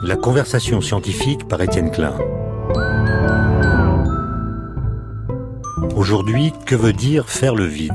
La conversation scientifique par Étienne Klein. Aujourd'hui, que veut dire faire le vide ?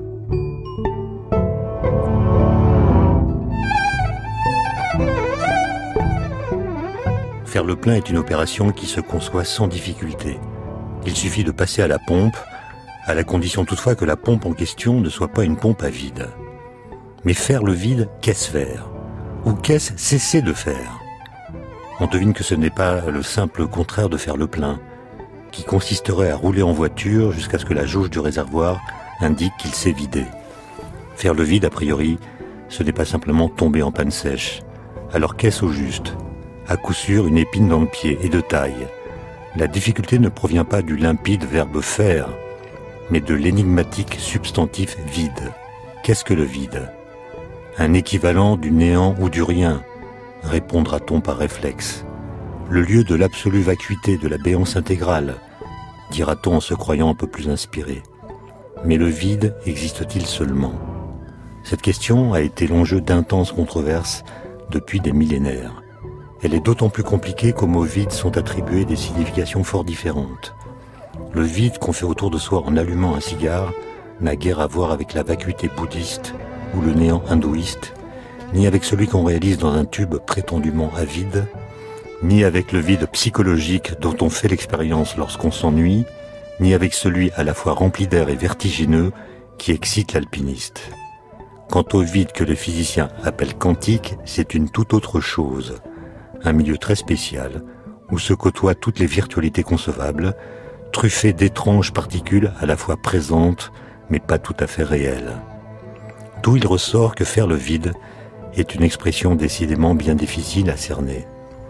Faire le plein est une opération qui se conçoit sans difficulté. Il suffit de passer à la pompe, à la condition toutefois que la pompe en question ne soit pas une pompe à vide. Mais faire le vide, qu'est-ce faire ? Ou qu'est-ce cesser de faire ? On devine que ce n'est pas le simple contraire de faire le plein, qui consisterait à rouler en voiture jusqu'à ce que la jauge du réservoir indique qu'il s'est vidé. Faire le vide, a priori, ce n'est pas simplement tomber en panne sèche. Alors qu'est-ce au juste ? À coup sûr, une épine dans le pied, et de taille. La difficulté ne provient pas du limpide verbe faire, mais de l'énigmatique substantif vide. Qu'est-ce que le vide ? Un équivalent du néant ou du rien, répondra-t-on par réflexe. Le lieu de l'absolue vacuité, de la béance intégrale, dira-t-on en se croyant un peu plus inspiré. Mais le vide existe-t-il seulement ? Cette question a été l'enjeu d'intenses controverses depuis des millénaires. Elle est d'autant plus compliquée qu'au mot vide sont attribuées des significations fort différentes. Le vide qu'on fait autour de soi en allumant un cigare n'a guère à voir avec la vacuité bouddhiste ou le néant hindouiste, ni avec celui qu'on réalise dans un tube prétendument avide, ni avec le vide psychologique dont on fait l'expérience lorsqu'on s'ennuie, ni avec celui à la fois rempli d'air et vertigineux qui excite l'alpiniste. Quant au vide que les physiciens appellent quantique, c'est une toute autre chose. Un milieu très spécial, où se côtoient toutes les virtualités concevables, truffées d'étranges particules à la fois présentes, mais pas tout à fait réelles. D'où il ressort que faire le vide est une expression décidément bien difficile à cerner.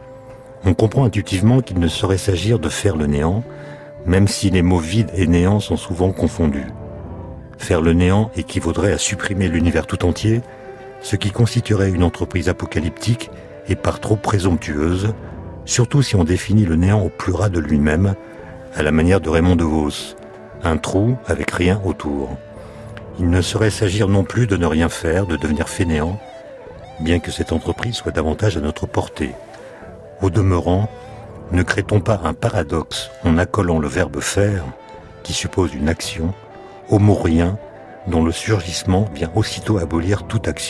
On comprend intuitivement qu'il ne saurait s'agir de faire le néant, même si les mots vide et néant sont souvent confondus. Faire le néant équivaudrait à supprimer l'univers tout entier, ce qui constituerait une entreprise apocalyptique et par trop présomptueuse, surtout si on définit le néant au plus ras de lui-même, à la manière de Raymond DeVos, un trou avec rien autour. Il ne saurait s'agir non plus de ne rien faire, de devenir fainéant, bien que cette entreprise soit davantage à notre portée. Au demeurant, ne crée-t-on pas un paradoxe en accolant le verbe faire, qui suppose une action, au mot rien, dont le surgissement vient aussitôt abolir toute action ?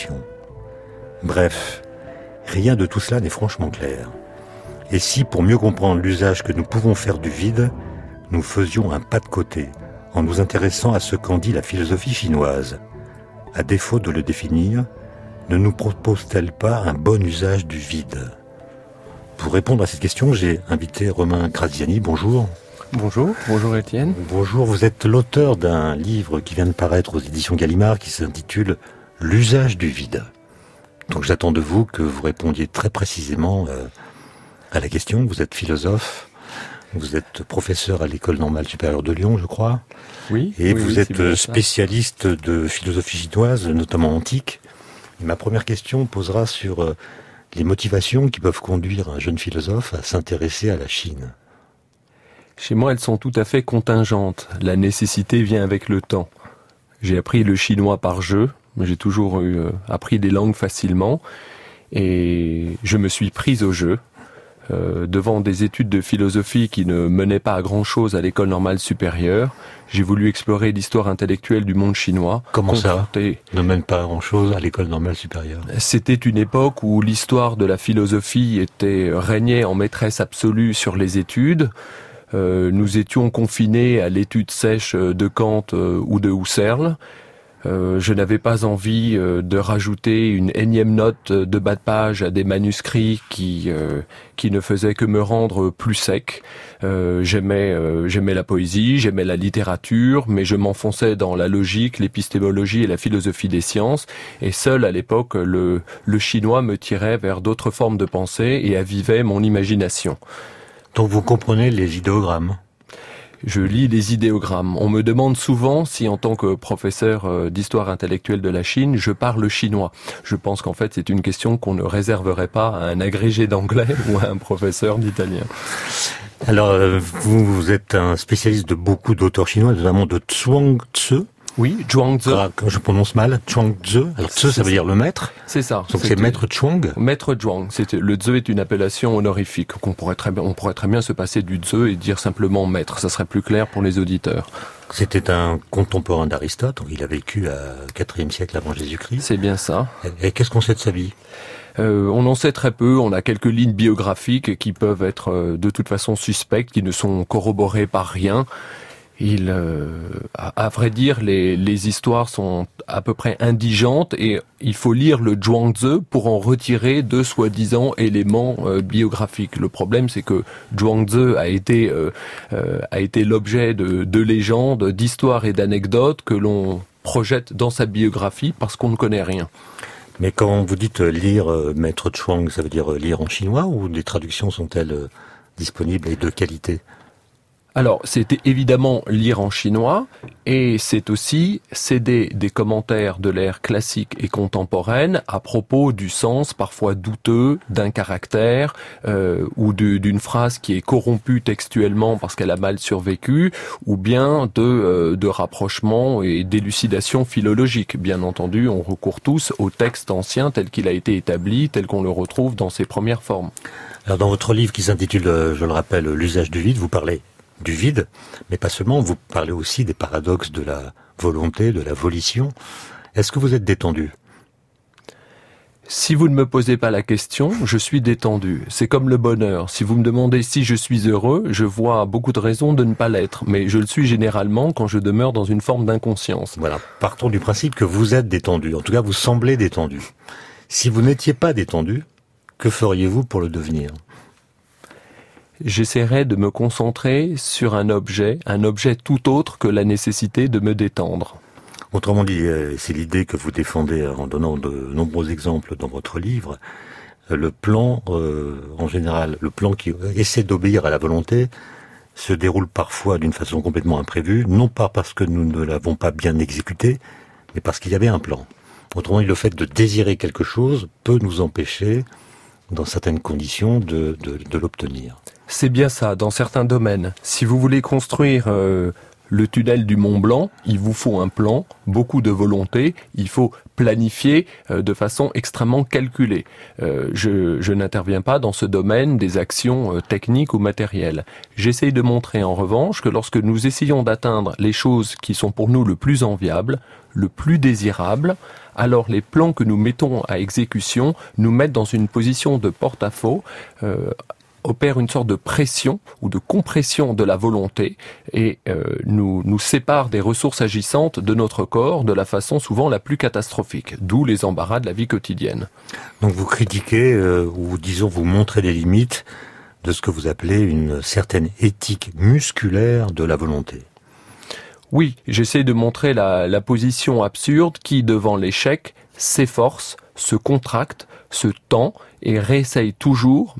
Bref, rien de tout cela n'est franchement clair. Et si, pour mieux comprendre l'usage que nous pouvons faire du vide, nous faisions un pas de côté, en nous intéressant à ce qu'en dit la philosophie chinoise ? À défaut de le définir, ne nous propose-t-elle pas un bon usage du vide ? Pour répondre à cette question, j'ai invité Romain Graziani. Bonjour. Bonjour Étienne. Bonjour, vous êtes l'auteur d'un livre qui vient de paraître aux éditions Gallimard qui s'intitule « L'usage du vide ». Donc j'attends de vous que vous répondiez très précisément à la question. Vous êtes philosophe, vous êtes professeur à l'École normale supérieure de Lyon, je crois. Oui. Et vous êtes bien spécialiste de philosophie chinoise, notamment antique. Et ma première question posera sur les motivations qui peuvent conduire un jeune philosophe à s'intéresser à la Chine. Chez moi, elles sont tout à fait contingentes. La nécessité vient avec le temps. J'ai appris le chinois par jeu. J'ai toujours appris des langues facilement et je me suis prise au jeu devant des études de philosophie qui ne menaient pas à grand-chose à l'école normale supérieure. J'ai voulu explorer l'histoire intellectuelle du monde chinois. Comment ça ne mène pas à grand-chose à l'école normale supérieure ? C'était une époque où l'histoire de la philosophie régnait en maîtresse absolue sur les études. Nous étions confinés à l'étude sèche de Kant ou de Husserl. Je n'avais pas envie de rajouter une énième note de bas de page à des manuscrits qui ne faisaient que me rendre plus sec. J'aimais la poésie, j'aimais la littérature, mais je m'enfonçais dans la logique, l'épistémologie et la philosophie des sciences. Et seul à l'époque, le chinois me tirait vers d'autres formes de pensée et avivait mon imagination. Donc vous comprenez les idéogrammes ? Je lis les idéogrammes. On me demande souvent si, en tant que professeur d'histoire intellectuelle de la Chine, je parle chinois. Je pense qu'en fait, c'est une question qu'on ne réserverait pas à un agrégé d'anglais ou à un professeur d'italien. Alors, vous êtes un spécialiste de beaucoup d'auteurs chinois, notamment de Zhuang Tzu. Oui, Zhuangzi. Quand je prononce mal, Zhuangzi. Alors Tzu, ça veut dire le maître. C'est ça. Donc c'est maître Chuang. Maître Zhuang. Le Tzu est une appellation honorifique on pourrait très bien se passer du Tzu et dire simplement maître. Ça serait plus clair pour les auditeurs. C'était un contemporain d'Aristote. Donc il a vécu à 4e siècle avant Jésus-Christ. C'est bien ça. Et qu'est-ce qu'on sait de sa vie? On en sait très peu. On a quelques lignes biographiques qui peuvent être de toute façon suspectes, qui ne sont corroborées par rien. À vrai dire, les histoires sont à peu près indigentes et il faut lire le Zhuangzi pour en retirer de soi-disant éléments biographiques. Le problème, c'est que Zhuangzi a été l'objet de légendes, d'histoires et d'anecdotes que l'on projette dans sa biographie parce qu'on ne connaît rien. Mais quand vous dites lire maître Chuang, ça veut dire lire en chinois ou les traductions sont-elles disponibles et de qualité? Alors, c'était évidemment lire en chinois, et c'est aussi céder des commentaires de l'ère classique et contemporaine à propos du sens parfois douteux d'un caractère ou d'une phrase qui est corrompue textuellement parce qu'elle a mal survécu, ou bien de rapprochement et d'élucidation philologique. Bien entendu, on recourt tous au texte ancien tel qu'il a été établi, tel qu'on le retrouve dans ses premières formes. Alors, dans votre livre qui s'intitule, je le rappelle, L'usage du vide, vous parlez du vide, mais pas seulement, vous parlez aussi des paradoxes de la volonté, de la volition. Est-ce que vous êtes détendu? Si vous ne me posez pas la question, je suis détendu. C'est comme le bonheur. Si vous me demandez si je suis heureux, je vois beaucoup de raisons de ne pas l'être, mais je le suis généralement quand je demeure dans une forme d'inconscience. Voilà, partons du principe que vous êtes détendu. En tout cas, vous semblez détendu. Si vous n'étiez pas détendu, que feriez-vous pour le devenir? J'essaierai de me concentrer sur un objet tout autre que la nécessité de me détendre. Autrement dit, c'est l'idée que vous défendez en donnant de nombreux exemples dans votre livre. Le plan, en général, le plan qui essaie d'obéir à la volonté, se déroule parfois d'une façon complètement imprévue, non pas parce que nous ne l'avons pas bien exécuté, mais parce qu'il y avait un plan. Autrement dit, le fait de désirer quelque chose peut nous empêcher, dans certaines conditions, de l'obtenir. C'est bien ça, dans certains domaines. Si vous voulez construire le tunnel du Mont Blanc, il vous faut un plan, beaucoup de volonté, il faut planifier de façon extrêmement calculée. Je n'interviens pas dans ce domaine des actions techniques ou matérielles. J'essaye de montrer en revanche que lorsque nous essayons d'atteindre les choses qui sont pour nous le plus enviables, le plus désirable, alors les plans que nous mettons à exécution nous mettent dans une position de porte-à-faux, opère une sorte de pression ou de compression de la volonté et nous sépare des ressources agissantes de notre corps de la façon souvent la plus catastrophique, d'où les embarras de la vie quotidienne. Donc vous critiquez, ou disons vous montrez les limites de ce que vous appelez une certaine éthique musculaire de la volonté. Oui, j'essaie de montrer la position absurde qui, devant l'échec, s'efforce, se contracte, se tend et réessaye toujours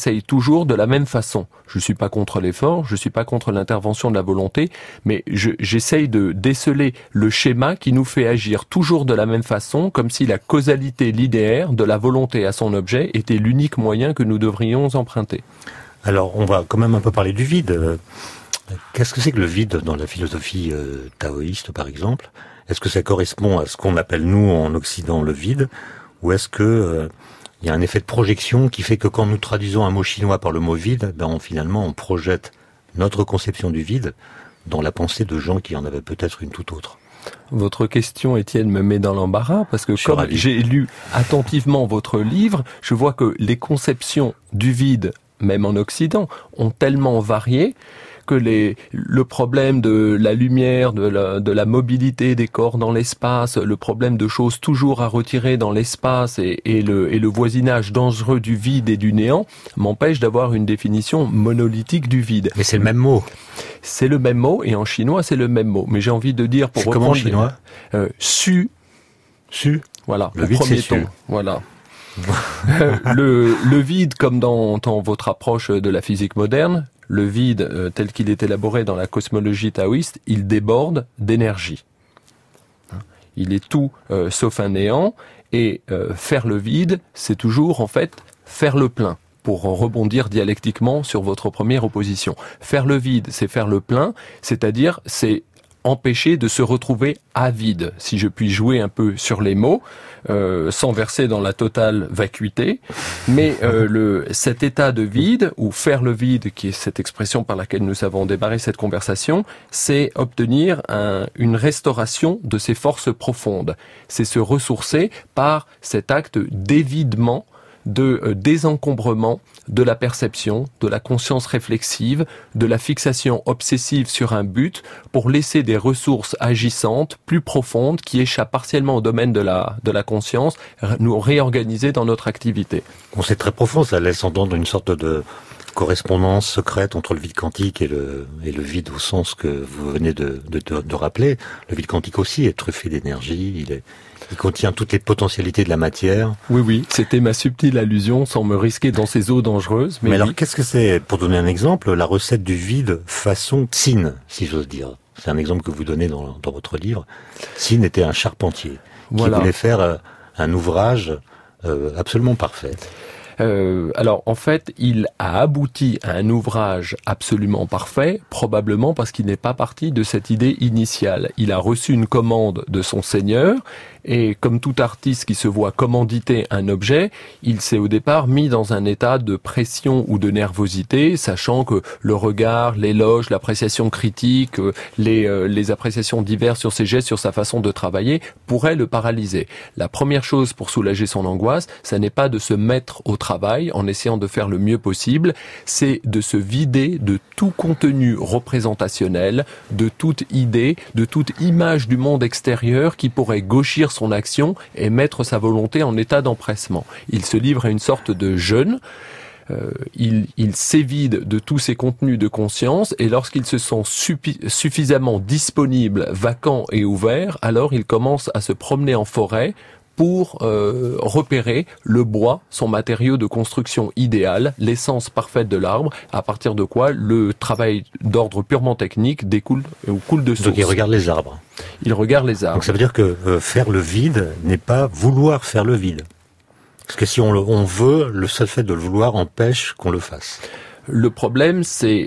de la même façon. Je suis pas contre l'effort, je suis pas contre l'intervention de la volonté, mais j'essaye de déceler le schéma qui nous fait agir toujours de la même façon, comme si la causalité linéaire de la volonté à son objet était l'unique moyen que nous devrions emprunter. Alors, on va quand même un peu parler du vide. Qu'est-ce que c'est que le vide dans la philosophie taoïste, par exemple? Est-ce que ça correspond à ce qu'on appelle, nous, en Occident, le vide? Ou est-ce que il y a un effet de projection qui fait que quand nous traduisons un mot chinois par le mot vide, finalement, on projette notre conception du vide dans la pensée de gens qui en avaient peut-être une toute autre? Votre question, Étienne, me met dans l'embarras parce que comme j'ai lu attentivement votre livre, je vois que les conceptions du vide, même en Occident, ont tellement varié que le problème de la lumière, de la mobilité des corps dans l'espace, le problème de choses toujours à retirer dans l'espace et le voisinage dangereux du vide et du néant m'empêche d'avoir une définition monolithique du vide. Mais c'est le même mot. C'est le même mot et en chinois c'est le même mot. Mais j'ai envie de dire pour reprendre... C'est comment en chinois Su. Voilà. Le vide c'est su. Voilà. le vide, comme dans votre approche de la physique moderne, le vide tel qu'il est élaboré dans la cosmologie taoïste, il déborde d'énergie. Il est tout sauf un néant, et faire le vide, c'est toujours en fait faire le plein. Pour rebondir dialectiquement sur votre première opposition. Faire le vide, c'est faire le plein, c'est-à-dire c'est empêcher de se retrouver à vide, si je puis jouer un peu sur les mots, sans verser dans la totale vacuité. Mais cet état de vide, ou faire le vide, qui est cette expression par laquelle nous avons démarré cette conversation, c'est obtenir une restauration de ses forces profondes. C'est se ressourcer par cet acte d'évidement, de désencombrement de la perception, de la conscience réflexive, de la fixation obsessive sur un but, pour laisser des ressources agissantes plus profondes qui échappent partiellement au domaine de la conscience, nous réorganiser dans notre activité. Bon, c'est très profond, ça laisse entendre une sorte de correspondance secrète entre le vide quantique et le vide au sens que vous venez de rappeler. Le vide quantique aussi est truffé d'énergie, il contient toutes les potentialités de la matière. Oui, c'était ma subtile allusion, sans me risquer dans ces eaux dangereuses. Mais alors, qu'est-ce que c'est, pour donner un exemple, la recette du vide façon Tsin, si j'ose dire? C'est un exemple que vous donnez dans votre livre. Tsin était un charpentier qui voulait faire un ouvrage absolument parfait. Alors en fait, il a abouti à un ouvrage absolument parfait, probablement parce qu'il n'est pas parti de cette idée initiale. Il a reçu une commande de son seigneur, et comme tout artiste qui se voit commanditer un objet, il s'est au départ mis dans un état de pression ou de nervosité, sachant que le regard, l'éloge, l'appréciation critique, les appréciations diverses sur ses gestes, sur sa façon de travailler, pourraient le paralyser. La première chose pour soulager son angoisse, ça n'est pas de se mettre au travail en essayant de faire le mieux possible, c'est de se vider de tout contenu représentationnel, de toute idée, de toute image du monde extérieur qui pourrait gauchir son action et mettre sa volonté en état d'empressement. Il se livre à une sorte de jeûne. Il s'évide de tous ses contenus de conscience, et lorsqu'il se sent suffisamment disponible, vacant et ouvert, alors il commence à se promener en forêt pour repérer le bois, son matériau de construction idéal, l'essence parfaite de l'arbre, à partir de quoi le travail d'ordre purement technique découle ou coule de source. Donc il regarde les arbres. Il regarde les arbres. Donc ça veut dire que faire le vide n'est pas vouloir faire le vide. Parce que si on veut, le seul fait de le vouloir empêche qu'on le fasse. Le problème, c'est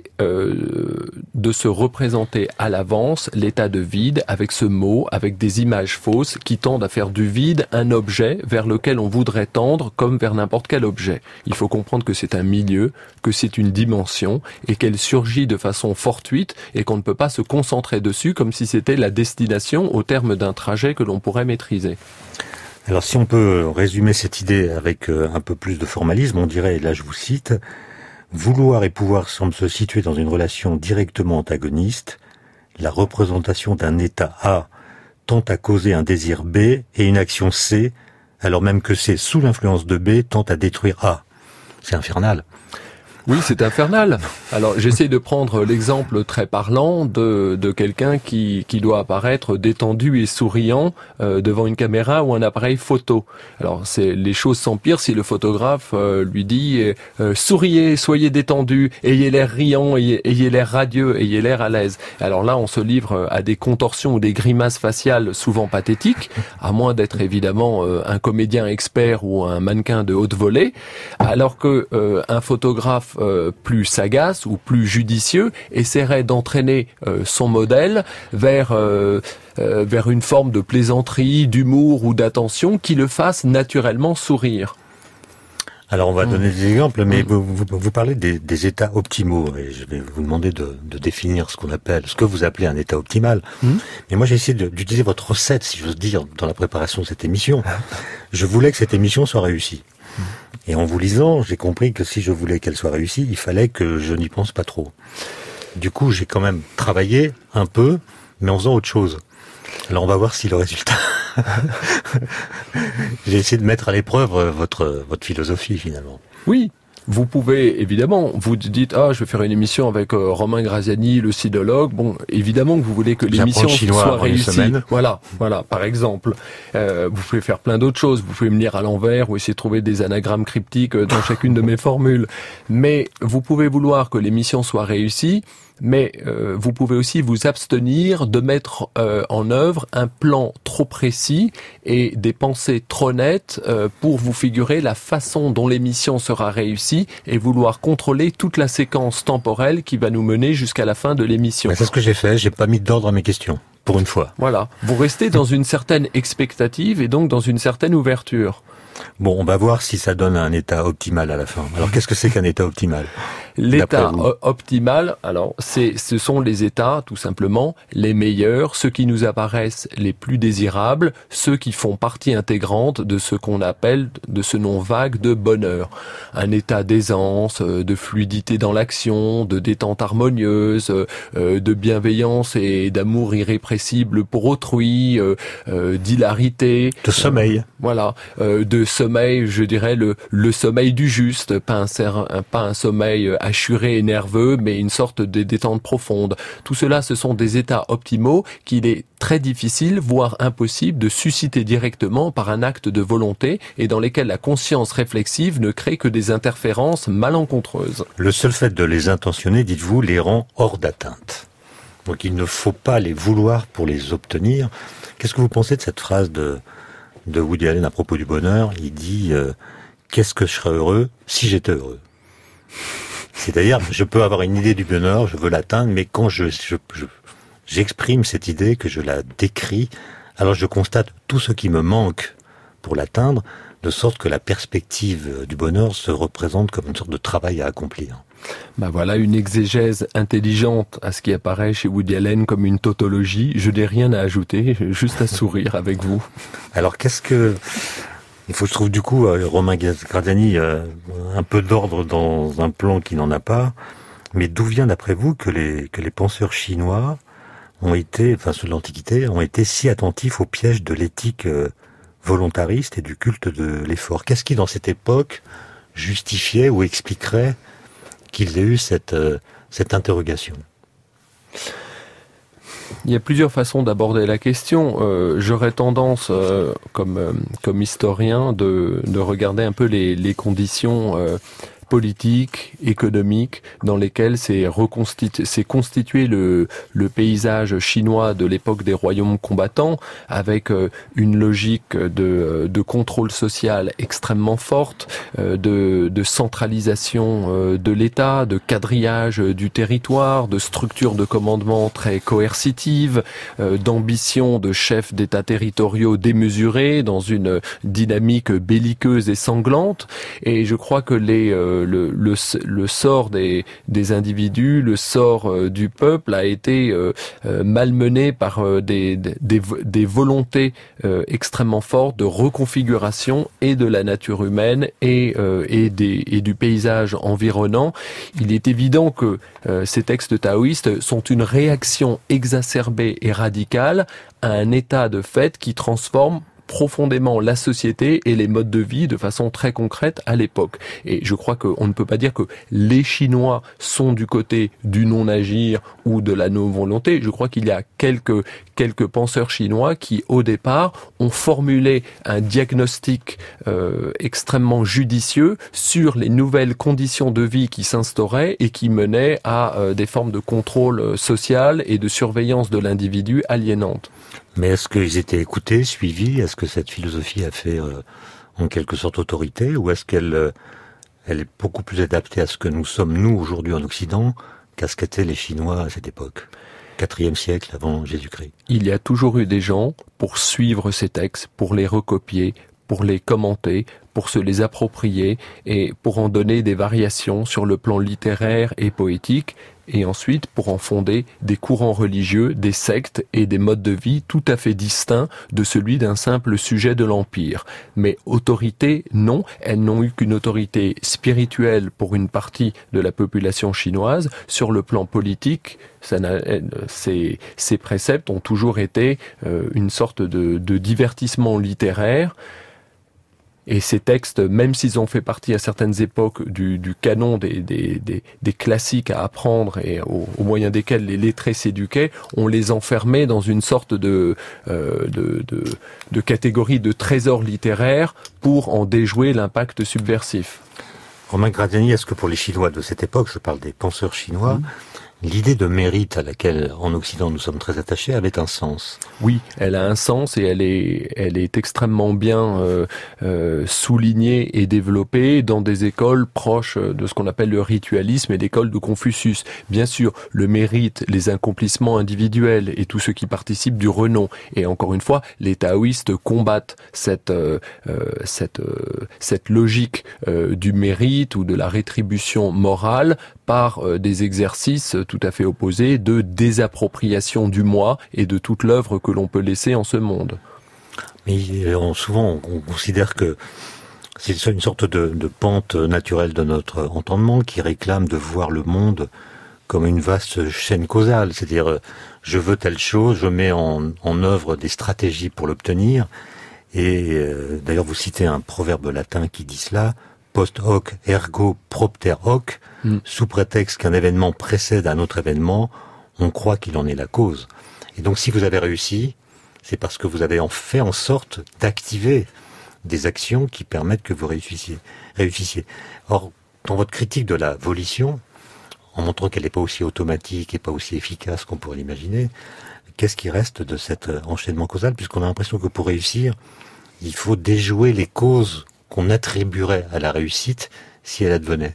de se représenter à l'avance l'état de vide avec ce mot, avec des images fausses qui tendent à faire du vide un objet vers lequel on voudrait tendre comme vers n'importe quel objet. Il faut comprendre que c'est un milieu, que c'est une dimension et qu'elle surgit de façon fortuite et qu'on ne peut pas se concentrer dessus comme si c'était la destination au terme d'un trajet que l'on pourrait maîtriser. Alors si on peut résumer cette idée avec un peu plus de formalisme, on dirait, et là je vous cite, vouloir et pouvoir semblent se situer dans une relation directement antagoniste. La représentation d'un état A tend à causer un désir B et une action C, alors même que C, sous l'influence de B, tend à détruire A. C'est infernal. Oui, c'est infernal. Alors, j'essaie de prendre l'exemple très parlant de quelqu'un qui doit apparaître détendu et souriant devant une caméra ou un appareil photo. Alors, les choses s'empirent si le photographe lui dit souriez, soyez détendu, ayez l'air riant, ayez l'air radieux, ayez l'air à l'aise. Alors là, on se livre à des contorsions ou des grimaces faciales souvent pathétiques, à moins d'être évidemment un comédien expert ou un mannequin de haute volée, alors que un photographe plus sagace ou plus judicieux essaierait d'entraîner son modèle vers une forme de plaisanterie, d'humour ou d'attention qui le fasse naturellement sourire. Alors on va donner des exemples, mais vous parlez des états optimaux, et je vais vous demander de définir ce que vous appelez un état optimal. Mais moi j'ai essayé d'utiliser votre recette, si j'ose dire, dans la préparation de cette émission. Je voulais que cette émission soit réussie. Et en vous lisant, j'ai compris que si je voulais qu'elle soit réussie, il fallait que je n'y pense pas trop. Du coup, j'ai quand même travaillé un peu, mais en faisant autre chose. Alors on va voir si le résultat... J'ai essayé de mettre à l'épreuve votre philosophie, finalement. Oui. Vous pouvez, évidemment, vous dites, je vais faire une émission avec Romain Graziani, le sidologue. Bon, évidemment que vous voulez que l'émission soit réussie. Voilà, par exemple. Vous pouvez faire plein d'autres choses. Vous pouvez me lire à l'envers ou essayer de trouver des anagrammes cryptiques dans chacune de mes formules. Mais vous pouvez vouloir que l'émission soit réussie, mais vous pouvez aussi vous abstenir de mettre en œuvre un plan trop précis et des pensées trop nettes pour vous figurer la façon dont l'émission sera réussie précis et vouloir contrôler toute la séquence temporelle qui va nous mener jusqu'à la fin de l'émission. C'est ce que j'ai fait, j'ai pas mis d'ordre à mes questions, pour une fois. Voilà, vous restez dans une certaine expectative et donc dans une certaine ouverture. Bon, on va voir si ça donne un état optimal à la fin. Alors, qu'est-ce que c'est qu'un état optimal ? L'état optimal, alors, ce sont les états, tout simplement, les meilleurs, ceux qui nous apparaissent les plus désirables, ceux qui font partie intégrante de ce qu'on appelle, de ce nom vague de bonheur. Un état d'aisance, de fluidité dans l'action, de détente harmonieuse, de bienveillance et d'amour irrépressible pour autrui, d'hilarité. De sommeil. Voilà, de sommeil, je dirais le sommeil du juste, pas un sommeil hachuré et nerveux, mais une sorte de détente profonde. Tout cela, ce sont des états optimaux qu'il est très difficile, voire impossible, de susciter directement par un acte de volonté et dans lesquels la conscience réflexive ne crée que des interférences malencontreuses. Le seul fait de les intentionner, dites-vous, les rend hors d'atteinte. Donc il ne faut pas les vouloir pour les obtenir. Qu'est-ce que vous pensez de cette phrase de Woody Allen à propos du bonheur? Il dit qu'est-ce que je serais heureux si j'étais heureux? C'est-à-dire, je peux avoir une idée du bonheur, je veux l'atteindre, mais quand j'exprime cette idée, que je la décris, alors je constate tout ce qui me manque pour l'atteindre, de sorte que la perspective du bonheur se représente comme une sorte de travail à accomplir. Ben voilà une exégèse intelligente à ce qui apparaît chez Woody Allen comme une tautologie. Je n'ai rien à ajouter, juste à sourire avec vous. Alors il faut que je trouve du coup, Romain Gradiani, un peu d'ordre dans un plan qui n'en a pas. Mais d'où vient d'après vous que les penseurs chinois ceux de l'Antiquité, ont été si attentifs au piège de l'éthique volontariste et du culte de l'effort? Qu'est-ce qui, dans cette époque, justifiait ou expliquerait qu'ils aient eu cette interrogation? Il y a plusieurs façons d'aborder la question. J'aurais tendance, comme historien, de regarder un peu les conditions politiques, économiques, dans lesquelles s'est constitué le paysage chinois de l'époque des royaumes combattants, avec une logique de contrôle social extrêmement forte, de centralisation de l'État, de quadrillage du territoire, de structure de commandement très coercitive, d'ambition de chefs d'État territoriaux démesurés dans une dynamique belliqueuse et sanglante. Et je crois que le sort des individus, le sort du peuple a été malmené par des volontés extrêmement fortes de reconfiguration et de la nature humaine et du paysage environnant. Il est évident que ces textes taoïstes sont une réaction exacerbée et radicale à un état de fait qui transforme profondément la société et les modes de vie de façon très concrète à l'époque. Et je crois qu'on ne peut pas dire que les Chinois sont du côté du non-agir ou de la non-volonté. Je crois qu'il y a quelques penseurs chinois qui, au départ, ont formulé un diagnostic extrêmement judicieux sur les nouvelles conditions de vie qui s'instauraient et qui menaient à des formes de contrôle social et de surveillance de l'individu aliénantes. Mais est-ce qu'ils étaient écoutés, suivis? Est-ce que cette philosophie a fait en quelque sorte autorité? Ou est-ce qu'elle est beaucoup plus adaptée à ce que nous sommes, nous, aujourd'hui en Occident, qu'à ce qu'étaient les Chinois à cette époque, 4e siècle avant Jésus-Christ? Il y a toujours eu des gens pour suivre ces textes, pour les recopier, pour les commenter, pour se les approprier et pour en donner des variations sur le plan littéraire et poétique, et ensuite pour en fonder des courants religieux, des sectes et des modes de vie tout à fait distincts de celui d'un simple sujet de l'Empire. Mais autorité, non, elles n'ont eu qu'une autorité spirituelle pour une partie de la population chinoise. Sur le plan politique, ces préceptes ont toujours été une sorte de divertissement littéraire. Et ces textes, même s'ils ont fait partie à certaines époques du canon des classiques à apprendre et au moyen desquels les lettrés s'éduquaient, on les enfermait dans une sorte de catégorie de trésors littéraires pour en déjouer l'impact subversif. Romain Gradiani, est-ce que pour les Chinois de cette époque, je parle des penseurs chinois, l'idée de mérite à laquelle, en Occident, nous sommes très attachés, avait un sens. Oui, elle a un sens et elle est extrêmement bien soulignée et développée dans des écoles proches de ce qu'on appelle le ritualisme et l'école de Confucius. Bien sûr, le mérite, les accomplissements individuels et tous ceux qui participent du renom. Et encore une fois, les taoïstes combattent cette logique du mérite ou de la rétribution morale par des exercices tout à fait opposés de désappropriation du moi et de toute l'œuvre que l'on peut laisser en ce monde. Mais souvent, on considère que c'est une sorte de pente naturelle de notre entendement qui réclame de voir le monde comme une vaste chaîne causale. C'est-à-dire, je veux telle chose, je mets en œuvre des stratégies pour l'obtenir. Et d'ailleurs, vous citez un proverbe latin qui dit cela, post hoc ergo propter hoc, sous prétexte qu'un événement précède un autre événement, on croit qu'il en est la cause. Et donc, si vous avez réussi, c'est parce que vous avez fait en sorte d'activer des actions qui permettent que vous réussissiez. Or, dans votre critique de la volition, en montrant qu'elle n'est pas aussi automatique et pas aussi efficace qu'on pourrait l'imaginer, qu'est-ce qui reste de cet enchaînement causal, puisqu'on a l'impression que pour réussir, il faut déjouer les causes qu'on attribuerait à la réussite si elle advenait.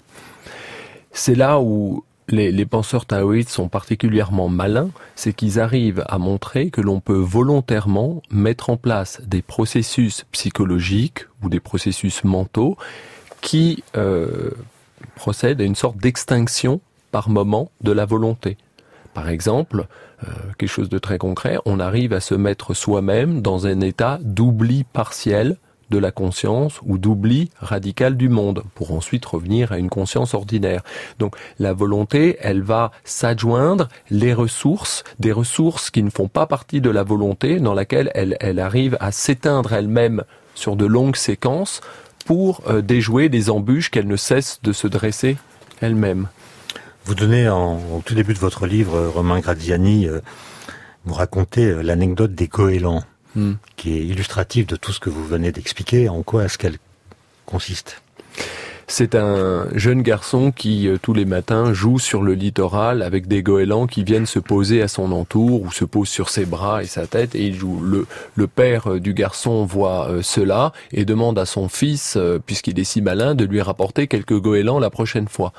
C'est là où les penseurs taoïstes sont particulièrement malins, c'est qu'ils arrivent à montrer que l'on peut volontairement mettre en place des processus psychologiques ou des processus mentaux qui procèdent à une sorte d'extinction par moment de la volonté. Par exemple, quelque chose de très concret, on arrive à se mettre soi-même dans un état d'oubli partiel de la conscience ou d'oubli radical du monde, pour ensuite revenir à une conscience ordinaire. Donc la volonté, elle va s'adjoindre des ressources qui ne font pas partie de la volonté, dans laquelle elle arrive à s'éteindre elle-même sur de longues séquences pour déjouer des embûches qu'elle ne cesse de se dresser elle-même. Vous donnez au tout début de votre livre, Romain Graziani, vous racontez l'anecdote des goélands, qui est illustrative de tout ce que vous venez d'expliquer. En quoi est-ce qu'elle consiste ? C'est un jeune garçon qui, tous les matins, joue sur le littoral avec des goélands qui viennent se poser à son entour ou se posent sur ses bras et sa tête, et il joue. Le père du garçon voit cela et demande à son fils, puisqu'il est si malin, de lui rapporter quelques goélands la prochaine fois.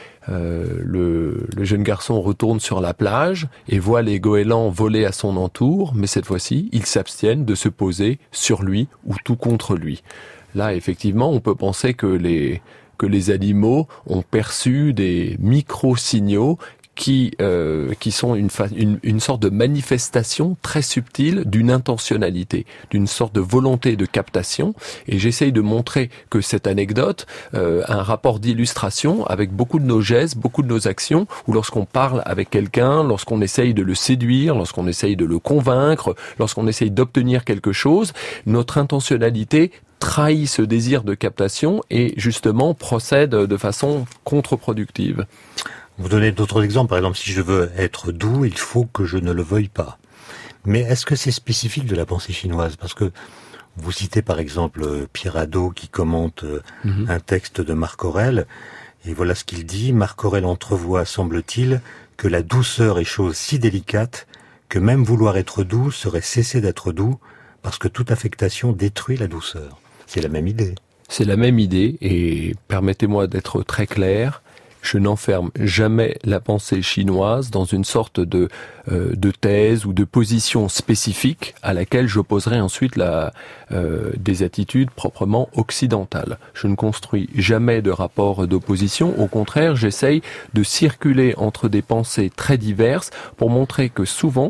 Le jeune garçon retourne sur la plage et voit les goélands voler à son entour, mais cette fois-ci, ils s'abstiennent de se poser sur lui ou tout contre lui. Là, effectivement, on peut penser que les animaux ont perçu des micro-signaux qui sont une sorte de manifestation très subtile d'une intentionnalité, d'une sorte de volonté de captation. Et j'essaye de montrer que cette anecdote a un rapport d'illustration avec beaucoup de nos gestes, beaucoup de nos actions, où lorsqu'on parle avec quelqu'un, lorsqu'on essaye de le séduire, lorsqu'on essaye de le convaincre, lorsqu'on essaye d'obtenir quelque chose, notre intentionnalité trahit ce désir de captation et justement procède de façon contre-productive. Vous donnez d'autres exemples. Par exemple, si je veux être doux, il faut que je ne le veuille pas. Mais est-ce que c'est spécifique de la pensée chinoise ? Parce que vous citez par exemple Pierre Hadot qui commente un texte de Marc Aurèle. Et voilà ce qu'il dit. Marc Aurèle entrevoit, semble-t-il, que la douceur est chose si délicate que même vouloir être doux serait cesser d'être doux parce que toute affectation détruit la douceur. C'est la même idée. C'est la même idée et permettez-moi d'être très clair. Je n'enferme jamais la pensée chinoise dans une sorte de thèse ou de position spécifique à laquelle j'opposerai ensuite des attitudes proprement occidentales. Je ne construis jamais de rapport d'opposition. Au contraire, j'essaye de circuler entre des pensées très diverses pour montrer que souvent,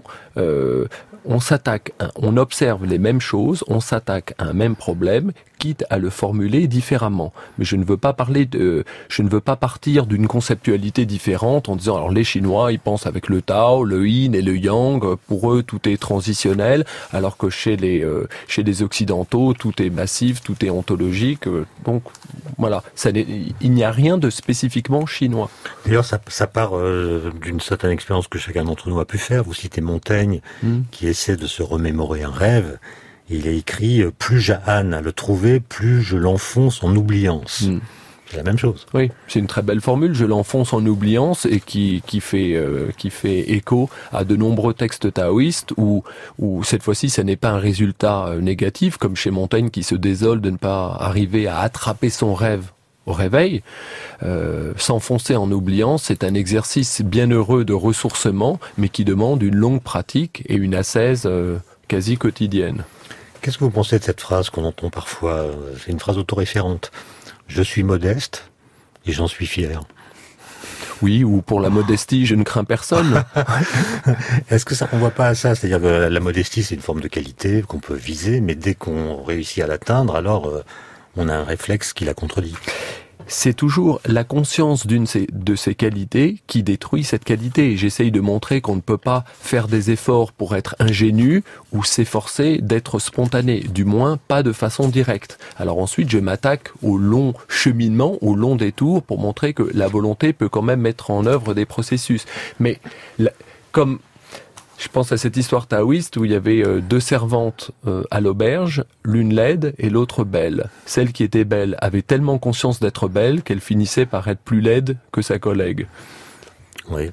on observe les mêmes choses, on s'attaque à un même problème, quitte à le formuler différemment. Mais je ne veux pas partir d'une conceptualité différente en disant alors les Chinois ils pensent avec le Tao, le Yin et le Yang, pour eux tout est transitionnel, alors que chez les Occidentaux tout est massif, tout est ontologique. Donc voilà, il n'y a rien de spécifiquement chinois. D'ailleurs ça part d'une certaine expérience que chacun d'entre nous a pu faire. Vous citez Montaigne qui essaie de se remémorer un rêve. Il a écrit « Plus j'ahane à le trouver, plus je l'enfonce en oubliance ». C'est la même chose. Oui, c'est une très belle formule. Je l'enfonce en oubliance et qui fait écho à de nombreux textes taoïstes où cette fois-ci, ce n'est pas un résultat négatif, comme chez Montaigne qui se désole de ne pas arriver à attraper son rêve au réveil. S'enfoncer en oubliance, c'est un exercice bien heureux de ressourcement, mais qui demande une longue pratique et une ascèse quasi quotidienne. Qu'est-ce que vous pensez de cette phrase qu'on entend parfois? C'est une phrase autoréférente. Je suis modeste et j'en suis fier. Oui, ou pour la modestie, je ne crains personne. Est-ce que ça renvoie pas à ça? C'est-à-dire que la modestie, c'est une forme de qualité qu'on peut viser, mais dès qu'on réussit à l'atteindre, alors on a un réflexe qui la contredit. C'est toujours la conscience de ces qualités qui détruit cette qualité. Et j'essaye de montrer qu'on ne peut pas faire des efforts pour être ingénu ou s'efforcer d'être spontané, du moins pas de façon directe. Alors ensuite, je m'attaque au long cheminement, au long détour, pour montrer que la volonté peut quand même mettre en œuvre des processus. Mais comme je pense à cette histoire taoïste où il y avait deux servantes à l'auberge, l'une laide et l'autre belle. Celle qui était belle avait tellement conscience d'être belle qu'elle finissait par être plus laide que sa collègue. Oui.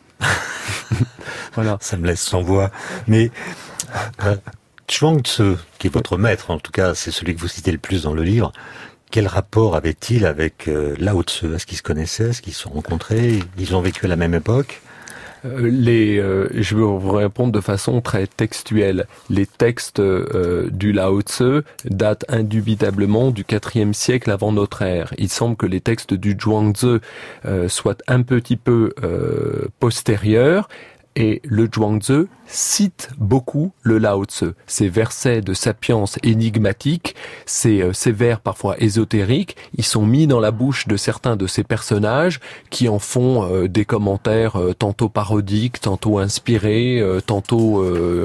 Voilà. Ça me laisse sans voix. Mais Chuang Tzu, qui est votre maître, en tout cas c'est celui que vous citez le plus dans le livre, quel rapport avait-il avec Lao Tzu? Est-ce qu'ils se connaissaient? Est-ce qu'ils se sont rencontrés? Ils ont vécu à la même époque? Je vais vous répondre de façon très textuelle. Les textes du Lao Tzu datent indubitablement du IVe siècle avant notre ère. Il semble que les textes du Zhuangzi soient un petit peu postérieurs. Et le Zhuangzi cite beaucoup le Lao Tzu. Ces versets de sapience énigmatiques, ces vers parfois ésotériques, ils sont mis dans la bouche de certains de ces personnages qui en font des commentaires tantôt parodiques, tantôt inspirés, tantôt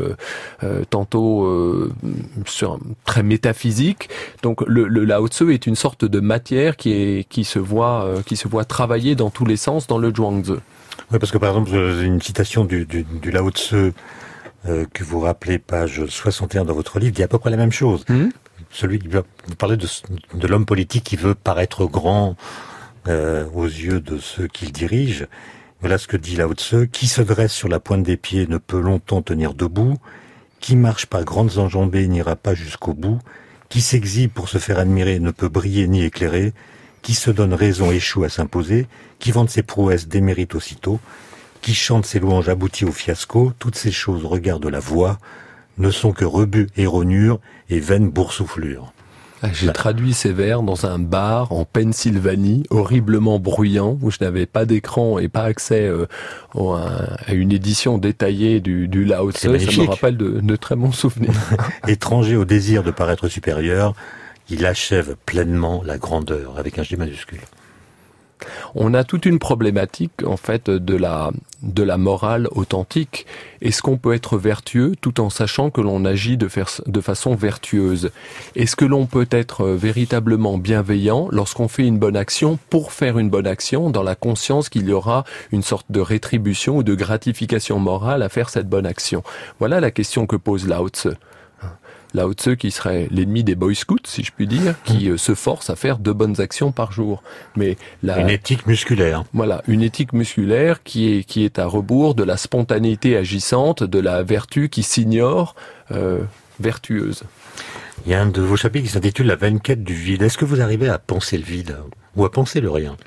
très métaphysiques. Donc le Lao Tzu est une sorte de matière qui se voit travailler dans tous les sens dans le Zhuangzi. Oui, parce que par exemple, j'ai une citation du Lao Tzu que vous rappelez, page 61 dans votre livre, dit à peu près la même chose. Celui qui vous parlez de l'homme politique qui veut paraître grand aux yeux de ceux qu'il dirige. Voilà ce que dit Lao Tzu. Qui se dresse sur la pointe des pieds ne peut longtemps tenir debout. Qui marche par grandes enjambées n'ira pas jusqu'au bout. Qui s'exhibe pour se faire admirer ne peut briller ni éclairer. Qui se donne raison échoue à s'imposer, qui vante ses prouesses démérite aussitôt, qui chante ses louanges aboutit au fiasco, toutes ces choses, regard de la voix, ne sont que rebut et rognures et vaines boursouflures. J'ai traduit ces vers dans un bar en Pennsylvanie, horriblement bruyant, où je n'avais pas d'écran et pas accès à une édition détaillée du Lao Tzu. Ça me rappelle de très bons souvenirs. Étranger au désir de paraître supérieur, il achève pleinement la grandeur, avec un G majuscule. On a toute une problématique, en fait, de la morale authentique. Est-ce qu'on peut être vertueux tout en sachant que l'on agit de façon vertueuse? Est-ce que l'on peut être véritablement bienveillant lorsqu'on fait une bonne action pour faire une bonne action, dans la conscience qu'il y aura une sorte de rétribution ou de gratification morale à faire cette bonne action? Voilà la question que pose Lao Tzu. Lao Tzu qui serait l'ennemi des Boy Scouts, si je puis dire, qui se force à faire 2 bonnes actions par jour. Mais une éthique musculaire. Voilà, une éthique musculaire qui est à rebours de la spontanéité agissante, de la vertu qui s'ignore vertueuse. Il y a un de vos chapitres qui s'intitule La vaine quête du vide. Est-ce que vous arrivez à penser le vide ou à penser le rien?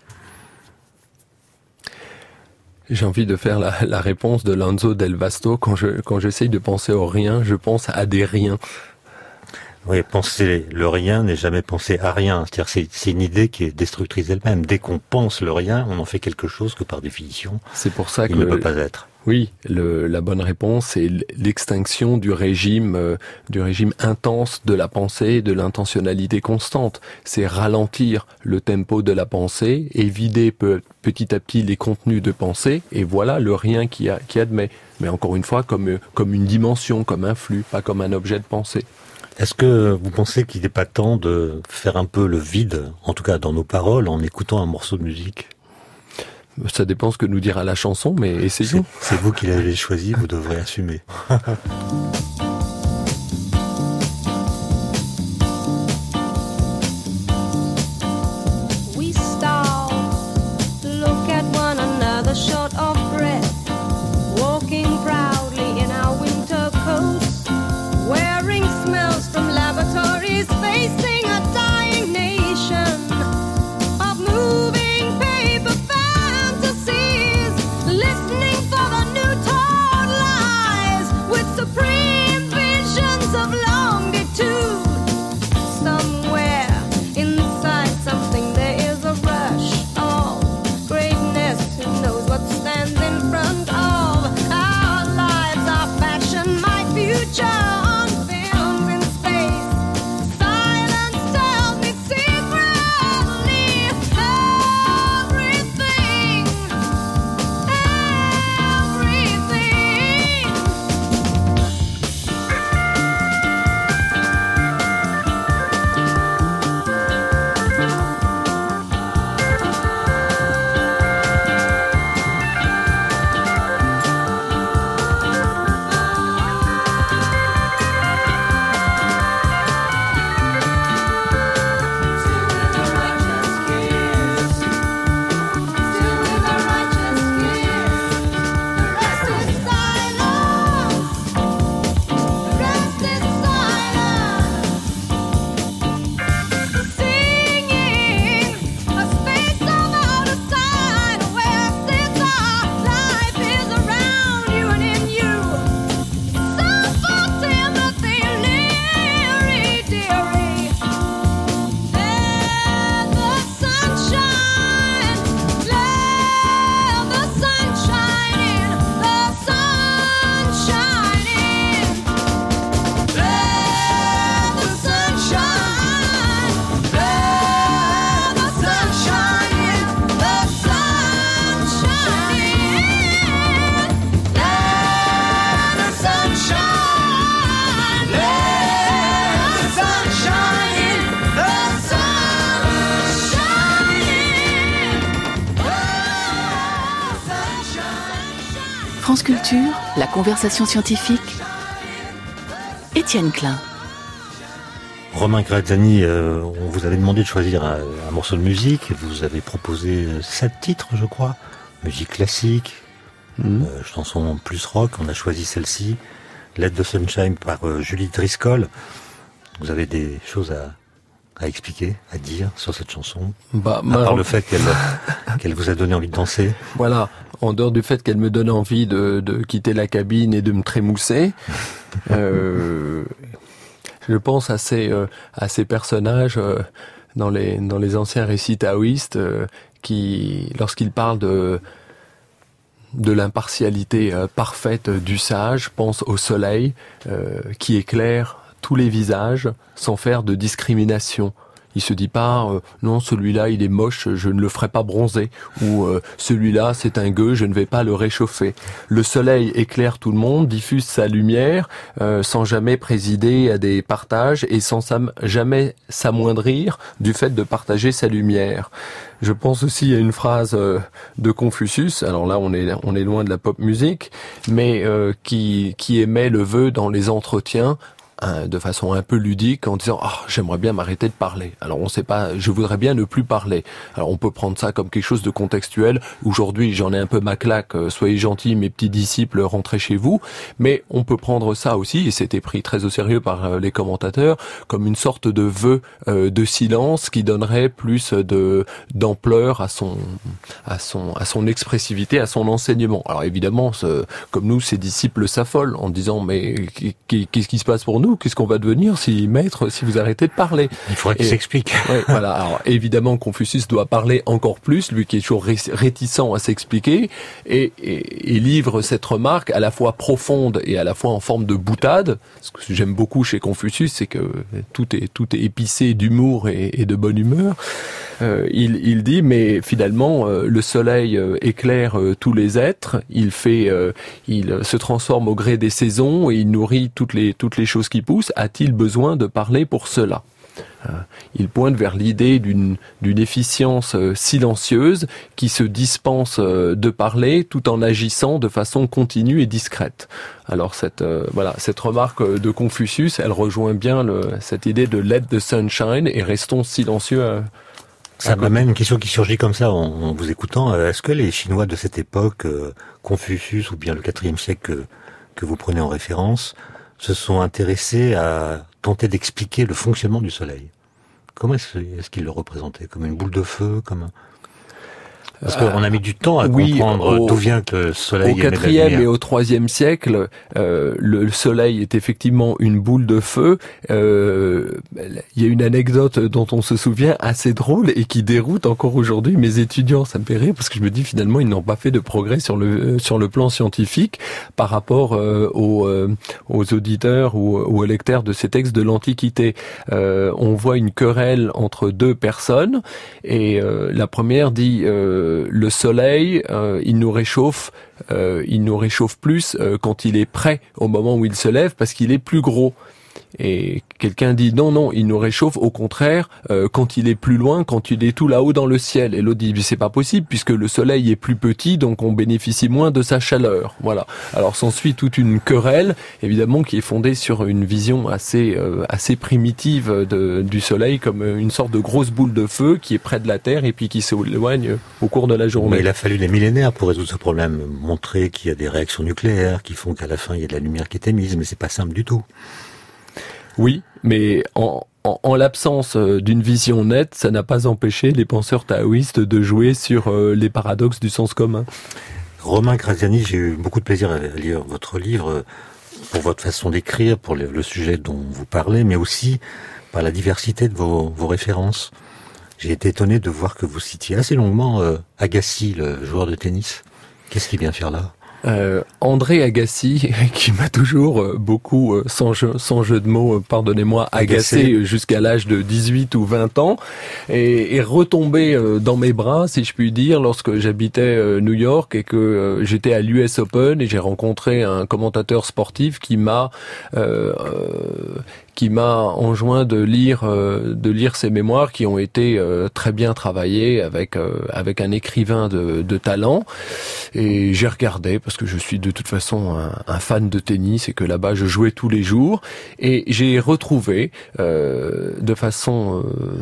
J'ai envie de faire la réponse de Lanzo del Vasto. Quand j'essaye de penser au rien, je pense à des riens. Oui, penser le rien n'est jamais penser à rien. C'est-à-dire c'est une idée qui est destructrice elle-même. Dès qu'on pense le rien, on en fait quelque chose que par définition, c'est pour ça il ne peut pas être. Oui, la bonne réponse, c'est l'extinction du régime intense de la pensée, de l'intentionnalité constante. C'est ralentir le tempo de la pensée et vider petit à petit les contenus de pensée. Et voilà le rien qui admet. Mais encore une fois, comme une dimension, comme un flux, pas comme un objet de pensée. Est-ce que vous pensez qu'il n'est pas temps de faire un peu le vide, en tout cas dans nos paroles, en écoutant un morceau de musique? Ça dépend ce que nous dira la chanson, mais essayons. C'est vous qui l'avez choisi, vous devrez assumer. We start France Culture, la conversation scientifique. Étienne Klein. Romain Graziani, on vous avait demandé de choisir un morceau de musique. Vous avez proposé 7 titres, je crois. Musique classique, chanson plus rock. On a choisi celle-ci, Let the Sunshine par Julie Driscoll. Vous avez des choses à expliquer, à dire sur cette chanson, à part le fait qu'elle vous a donné envie de danser. Voilà, en dehors du fait qu'elle me donne envie de quitter la cabine et de me trémousser, je pense à ces personnages dans les anciens récits taoïstes qui, lorsqu'ils parlent de l'impartialité parfaite du sage, pensent au soleil qui éclaire tous les visages sans faire de discrimination. Il se dit pas non, celui-là il est moche, je ne le ferai pas bronzer, ou celui-là c'est un gueux, je ne vais pas le réchauffer. Le soleil éclaire tout le monde, diffuse sa lumière sans jamais présider à des partages et sans jamais s'amoindrir du fait de partager sa lumière. Je pense aussi à une phrase de Confucius, alors là on est loin de la pop musique, mais qui émet le vœu dans les entretiens de façon un peu ludique en disant j'aimerais bien m'arrêter de parler. Alors on sait pas, je voudrais bien ne plus parler. Alors on peut prendre ça comme quelque chose de contextuel. Aujourd'hui, j'en ai un peu ma claque, soyez gentils mes petits disciples, rentrez chez vous, mais on peut prendre ça aussi, et c'était pris très au sérieux par les commentateurs, comme une sorte de vœu de silence qui donnerait plus d'ampleur à son expressivité, à son enseignement. Alors évidemment, comme nous, ces disciples s'affolent en disant mais qu'est-ce qui se passe pour nous? Qu'est-ce qu'on va devenir si vous arrêtez de parler? Il faudrait qu'il s'explique. Ouais, voilà. Alors évidemment, Confucius doit parler encore plus, lui qui est toujours réticent à s'expliquer, et livre cette remarque à la fois profonde et à la fois en forme de boutade. Ce que j'aime beaucoup chez Confucius, c'est que tout est épicé d'humour et de bonne humeur. Il dit, mais finalement, le soleil éclaire tous les êtres. Il se transforme au gré des saisons et il nourrit toutes les choses qui poussent. A-t-il besoin de parler pour cela? Il pointe vers l'idée d'une efficience silencieuse qui se dispense de parler tout en agissant de façon continue et discrète. Alors cette remarque de Confucius, elle rejoint bien cette idée de let the sun shine et restons silencieux. Ça m'amène une question qui surgit comme ça en vous écoutant. Est-ce que les Chinois de cette époque, Confucius ou bien le IVe siècle que vous prenez en référence, se sont intéressés à tenter d'expliquer le fonctionnement du soleil? Comment est-ce qu'ils le représentaient? Comme une boule de feu, Parce qu'on a mis du temps à comprendre d'où vient que le soleil émet de la lumière. Au IVe et au IIIe siècle, le soleil est effectivement une boule de feu. Il y a une anecdote dont on se souvient assez drôle et qui déroute encore aujourd'hui mes étudiants. Ça me fait rire parce que je me dis finalement ils n'ont pas fait de progrès sur le plan scientifique par rapport aux auditeurs ou aux lecteurs de ces textes de l'Antiquité. On voit une querelle entre deux personnes et la première dit le soleil, il nous réchauffe plus quand il est près au moment où il se lève parce qu'il est plus gros. Et quelqu'un dit non, il nous réchauffe au contraire quand il est plus loin, quand il est tout là-haut dans le ciel. Et l'autre dit c'est pas possible puisque le soleil est plus petit, donc on bénéficie moins de sa chaleur. Voilà. Alors s'ensuit toute une querelle, évidemment, qui est fondée sur une vision assez primitive du soleil comme une sorte de grosse boule de feu qui est près de la Terre et puis qui s'éloigne au cours de la journée. Mais il a fallu des millénaires pour résoudre ce problème, montrer qu'il y a des réactions nucléaires qui font qu'à la fin il y a de la lumière qui est émise, mais c'est pas simple du tout. Oui, mais en l'absence d'une vision nette, ça n'a pas empêché les penseurs taoïstes de jouer sur les paradoxes du sens commun. Romain Graziani, j'ai eu beaucoup de plaisir à lire votre livre pour votre façon d'écrire, pour le sujet dont vous parlez, mais aussi par la diversité de vos références. J'ai été étonné de voir que vous citiez assez longuement Agassi, le joueur de tennis. Qu'est-ce qu'il vient faire là ? André Agassi, qui m'a toujours beaucoup, sans jeu de mots, pardonnez-moi, agacé jusqu'à l'âge de 18 ou 20 ans, est retombé dans mes bras, si je puis dire, lorsque j'habitais New York et que j'étais à l'US Open et j'ai rencontré un commentateur sportif qui m'a qui m'a enjoint de lire ses mémoires qui ont été très bien travaillées avec un écrivain de talent. Et j'ai regardé parce que je suis de toute façon un fan de tennis et que là-bas je jouais tous les jours. Et j'ai retrouvé de façon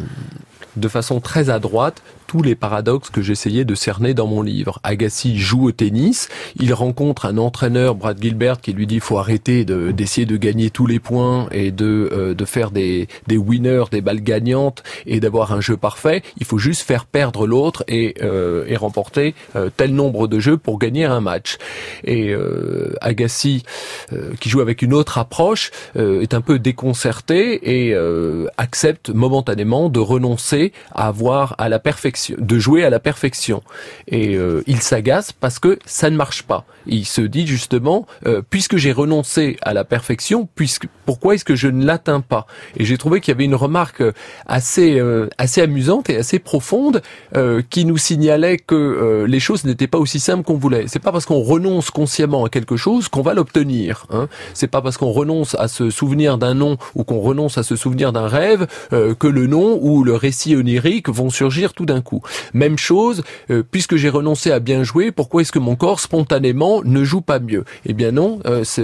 très adroite tous les paradoxes que j'essayais de cerner dans mon livre. Agassi joue au tennis, il rencontre un entraîneur, Brad Gilbert, qui lui dit faut arrêter d'essayer de gagner tous les points et de faire des winners, des balles gagnantes et d'avoir un jeu parfait. Il faut juste faire perdre l'autre et remporter tel nombre de jeux pour gagner un match. Et Agassi, qui joue avec une autre approche, est un peu déconcerté et accepte momentanément de renoncer à la perfection, de jouer à la perfection. Et il s'agace parce que ça ne marche pas. Il se dit justement, puisque j'ai renoncé à la perfection, pourquoi est-ce que je ne l'atteins pas? Et j'ai trouvé qu'il y avait une remarque assez amusante et assez profonde qui nous signalait que les choses n'étaient pas aussi simples qu'on voulait. C'est pas parce qu'on renonce consciemment à quelque chose qu'on va l'obtenir. C'est pas parce qu'on renonce à se souvenir d'un nom ou qu'on renonce à se souvenir d'un rêve que le nom ou le récit onirique vont surgir tout d'un coup. Même chose, puisque j'ai renoncé à bien jouer, pourquoi est-ce que mon corps spontanément ne joue pas mieux? Eh bien non,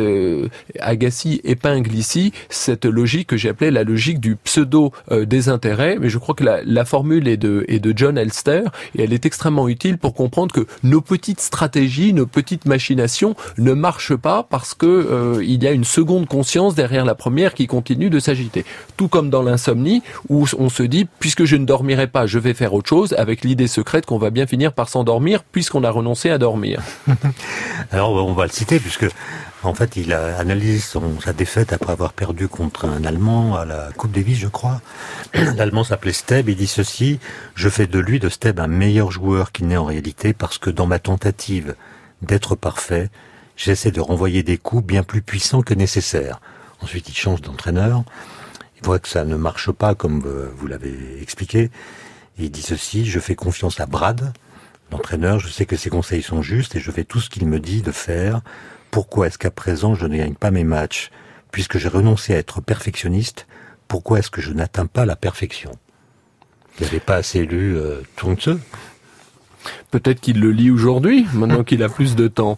Agassi épingle ici cette logique que j'ai appelée la logique du pseudo-désintérêt, mais je crois que la formule est de John Elster, et elle est extrêmement utile pour comprendre que nos petites stratégies, nos petites machinations ne marchent pas parce que il y a une seconde conscience derrière la première qui continue de s'agiter. Tout comme dans l'insomnie, où on se dit, puisque je ne dormirai pas, je vais faire autre chose, avec l'idée secrète qu'on va bien finir par s'endormir puisqu'on a renoncé à dormir. Alors on va le citer puisque en fait il a analysé sa défaite après avoir perdu contre un Allemand à la Coupe Davis, je crois. L'Allemand s'appelait Steb, il dit ceci: je fais de Steb un meilleur joueur qu'il n'est en réalité parce que dans ma tentative d'être parfait, j'essaie de renvoyer des coups bien plus puissants que nécessaire. Ensuite il change d'entraîneur, il voit que ça ne marche pas comme vous l'avez expliqué. Il dit ceci: je fais confiance à Brad, l'entraîneur, je sais que ses conseils sont justes et je fais tout ce qu'il me dit de faire. Pourquoi est-ce qu'à présent je ne gagne pas mes matchs? Puisque j'ai renoncé à être perfectionniste, pourquoi est-ce que je n'atteins pas la perfection? Vous n'avez pas assez lu Zhuangzi? Peut-être qu'il le lit aujourd'hui, maintenant qu'il a plus de temps.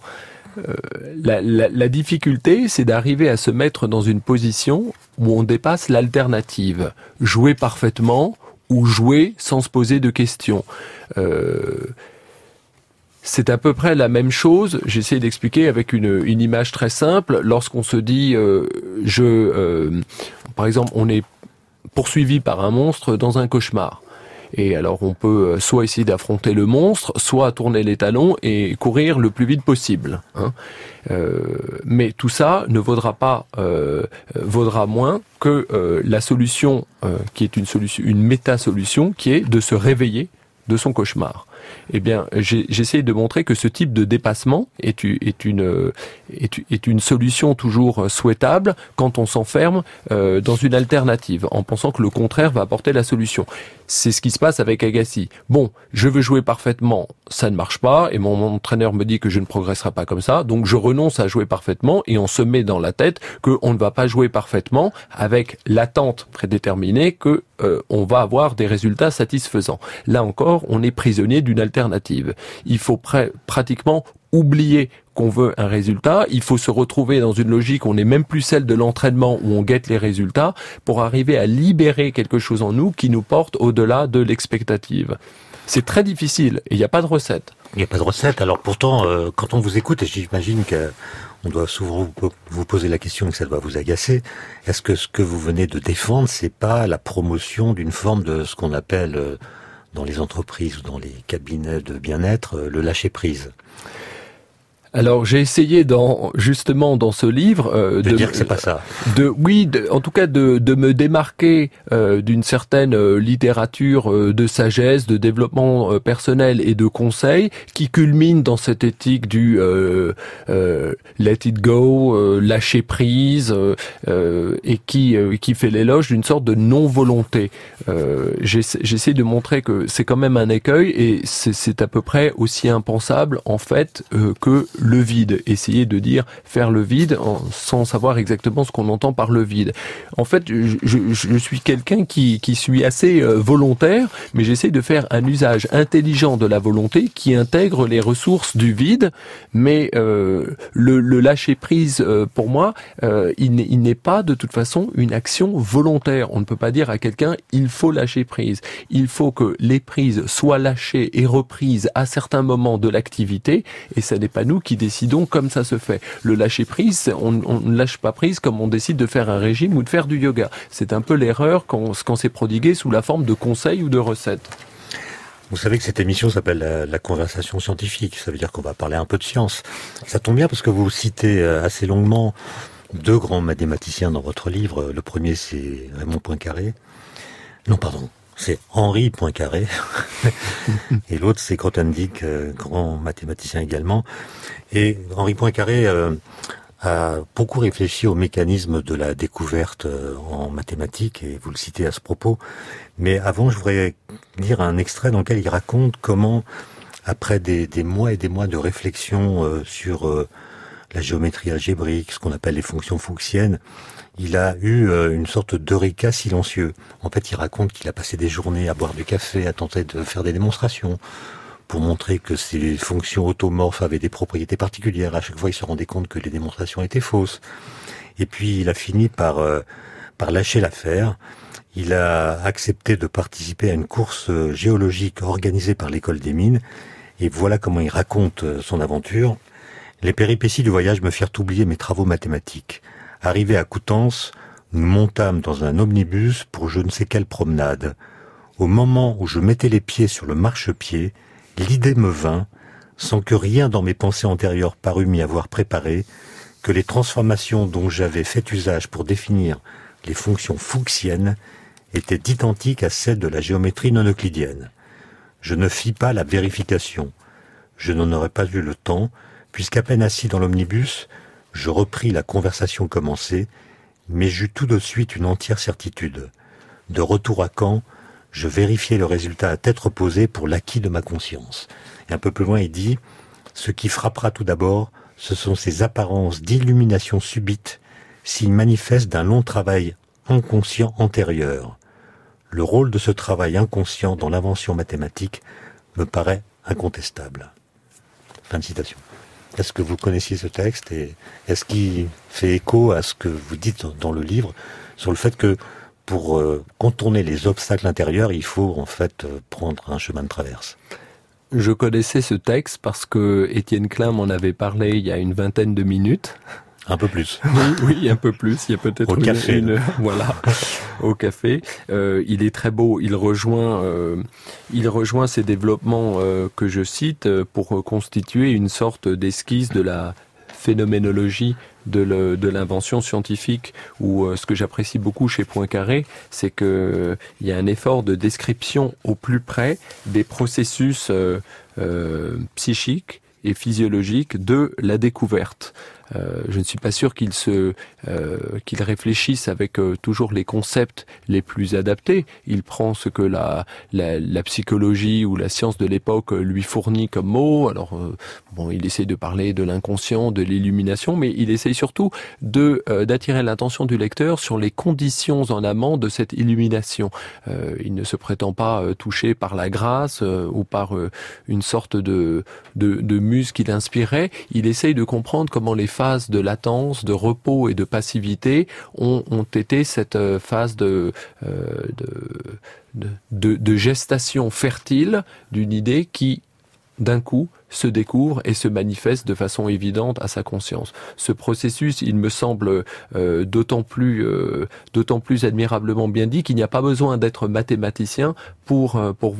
La difficulté, c'est d'arriver à se mettre dans une position où on dépasse l'alternative. Jouer parfaitement ou jouer sans se poser de questions. C'est à peu près la même chose, j'essaie d'expliquer avec une image très simple, lorsqu'on se dit, par exemple, on est poursuivi par un monstre dans un cauchemar. Et alors on peut soit essayer d'affronter le monstre, soit tourner les talons et courir le plus vite possible. Mais tout ça ne vaudra moins que la solution qui est une méta-solution, qui est de se réveiller de son cauchemar. Eh bien, j'essaie de montrer que ce type de dépassement est une solution toujours souhaitable quand on s'enferme dans une alternative, en pensant que le contraire va apporter la solution. C'est ce qui se passe avec Agassi. Bon, je veux jouer parfaitement, ça ne marche pas, et mon entraîneur me dit que je ne progresserai pas comme ça, donc je renonce à jouer parfaitement, et on se met dans la tête qu'on ne va pas jouer parfaitement, avec l'attente prédéterminée que on va avoir des résultats satisfaisants. Là encore, on est prisonnier d'une alternative. Il faut pratiquement oublier qu'on veut un résultat, il faut se retrouver dans une logique où on n'est même plus celle de l'entraînement où on guette les résultats pour arriver à libérer quelque chose en nous qui nous porte au-delà de l'expectative. C'est très difficile et il n'y a pas de recette. Il n'y a pas de recette. Alors pourtant, quand on vous écoute, et j'imagine qu'on doit souvent vous poser la question et que ça doit vous agacer, est-ce que ce que vous venez de défendre, c'est pas la promotion d'une forme de ce qu'on appelle dans les entreprises ou dans les cabinets de bien-être, le lâcher-prise? Alors j'ai essayé justement dans ce livre de dire que c'est pas ça. En tout cas de me démarquer d'une certaine littérature de sagesse, de développement personnel et de conseils qui culmine dans cette éthique du let it go, lâcher prise, et qui fait l'éloge d'une sorte de non-volonté. J'essaie de montrer que c'est quand même un écueil et c'est à peu près aussi impensable en fait que le vide, essayer de dire faire le vide sans savoir exactement ce qu'on entend par le vide. En fait, je suis quelqu'un qui suis assez volontaire, mais j'essaie de faire un usage intelligent de la volonté qui intègre les ressources du vide, mais le lâcher prise pour moi, il n'est pas de toute façon une action volontaire. On ne peut pas dire à quelqu'un il faut lâcher prise. Il faut que les prises soient lâchées et reprises à certains moments de l'activité, et ce n'est pas nous qui décidons comme ça se fait. Le lâcher prise, on ne lâche pas prise comme on décide de faire un régime ou de faire du yoga. C'est un peu l'erreur quand c'est prodigué sous la forme de conseils ou de recettes. Vous savez que cette émission s'appelle la conversation scientifique, ça veut dire qu'on va parler un peu de science. Ça tombe bien parce que vous citez assez longuement deux grands mathématiciens dans votre livre. Le premier, c'est Raymond Poincaré. Non, pardon, c'est Henri Poincaré. Et l'autre, c'est Grothendieck, grand mathématicien également. Et Henri Poincaré a beaucoup réfléchi au mécanisme de la découverte en mathématiques, et vous le citez à ce propos. Mais avant, je voudrais lire un extrait dans lequel il raconte comment, après des mois et des mois de réflexion sur la géométrie algébrique, ce qu'on appelle les fonctions fuchsiennes, il a eu une sorte d'eureka silencieux. En fait, il raconte qu'il a passé des journées à boire du café, à tenter de faire des démonstrations, pour montrer que ces fonctions automorphes avaient des propriétés particulières. À chaque fois, il se rendait compte que les démonstrations étaient fausses. Et puis, il a fini par lâcher l'affaire. Il a accepté de participer à une course géologique organisée par l'école des mines. Et voilà comment il raconte son aventure. Les péripéties du voyage me firent oublier mes travaux mathématiques. Arrivé à Coutances, nous montâmes dans un omnibus pour je ne sais quelle promenade. Au moment où je mettais les pieds sur le marchepied, l'idée me vint, sans que rien dans mes pensées antérieures parût m'y avoir préparé, que les transformations dont j'avais fait usage pour définir les fonctions fuchsiennes étaient identiques à celles de la géométrie non euclidienne. Je ne fis pas la vérification. Je n'en aurais pas eu le temps, puisqu'à peine assis dans l'omnibus, je repris la conversation commencée, mais j'eus tout de suite une entière certitude. De retour à Caen, je vérifiai le résultat à tête reposée pour l'acquis de ma conscience. Et un peu plus loin, il dit « Ce qui frappera tout d'abord, ce sont ces apparences d'illumination subite, signe manifeste d'un long travail inconscient antérieur. Le rôle de ce travail inconscient dans l'invention mathématique me paraît incontestable. » Fin de citation. Est-ce que vous connaissiez ce texte et est-ce qu'il fait écho à ce que vous dites dans le livre sur le fait que pour contourner les obstacles intérieurs, il faut en fait prendre un chemin de traverse? Je connaissais ce texte parce que Étienne Klein m'en avait parlé il y a une vingtaine de minutes. Un peu plus. Oui, un peu plus. Il y a peut-être au café. Voilà, au café. Il est très beau. Il rejoint ces développements que je cite pour constituer une sorte d'esquisse de la phénoménologie de l'invention scientifique, où ce que j'apprécie beaucoup chez Poincaré, c'est que il y a un effort de description au plus près des processus psychiques et physiologiques de la découverte. Je ne suis pas sûr qu'il réfléchisse avec toujours les concepts les plus adaptés. Il prend ce que la psychologie ou la science de l'époque lui fournit comme mots. Alors il essaie de parler de l'inconscient, de l'illumination, mais il essaie surtout d'attirer l'attention du lecteur sur les conditions en amont de cette illumination. Il ne se prétend pas touché par la grâce ou par une sorte de muse qui l'inspirait. Il essaye de comprendre comment les phases de latence, de repos et de passivité ont été cette phase de gestation fertile d'une idée qui, d'un coup, se découvre et se manifeste de façon évidente à sa conscience. Ce processus, il me semble d'autant plus admirablement bien dit qu'il n'y a pas besoin d'être mathématicien pour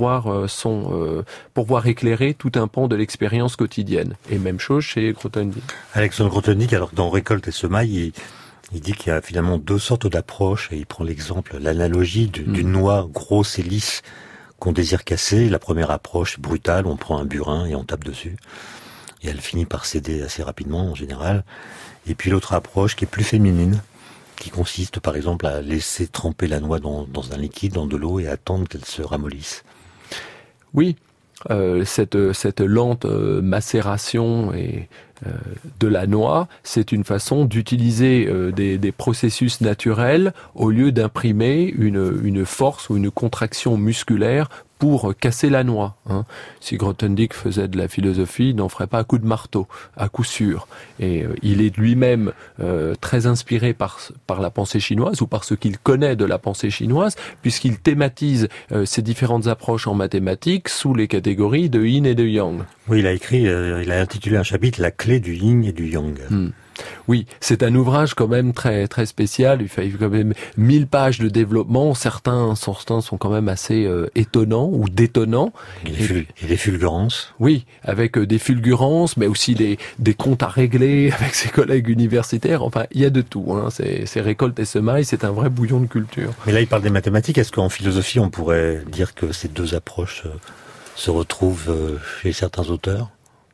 voir éclairer tout un pan de l'expérience quotidienne. Et même chose chez Grothendieck. Alexandre Grothendieck, alors dans Récolte et Semailles, il dit qu'il y a finalement deux sortes d'approches, et il prend l'exemple, l'analogie d'une noix grosse et lisse qu'on désire casser. La première approche brutale, on prend un burin et on tape dessus. Et elle finit par céder assez rapidement en général. Et puis l'autre approche qui est plus féminine, qui consiste par exemple à laisser tremper la noix dans un liquide, dans de l'eau, et attendre qu'elle se ramollisse. Oui, cette lente macération de la noix, c'est une façon d'utiliser des processus naturels au lieu d'imprimer une force ou une contraction musculaire pour casser la noix. Si Grothendieck faisait de la philosophie, il n'en ferait pas à coup de marteau, à coup sûr. Et il est lui-même très inspiré par la pensée chinoise ou par ce qu'il connaît de la pensée chinoise, puisqu'il thématise ces différentes approches en mathématiques sous les catégories de yin et de yang. Oui, il a intitulé un chapitre « La clé du yin et du yang ». Oui, c'est un ouvrage quand même très très spécial. Il fait quand même 1000 pages de développement. Certains sont quand même assez étonnants ou détonnants. Et des fulgurances. Oui, avec des fulgurances, mais aussi des comptes à régler avec ses collègues universitaires. Enfin, il y a de tout. C'est récolte et semailles. C'est un vrai bouillon de culture. Mais là, il parle des mathématiques. Est-ce qu'en philosophie, on pourrait dire que ces deux approches se retrouvent chez certains auteurs ?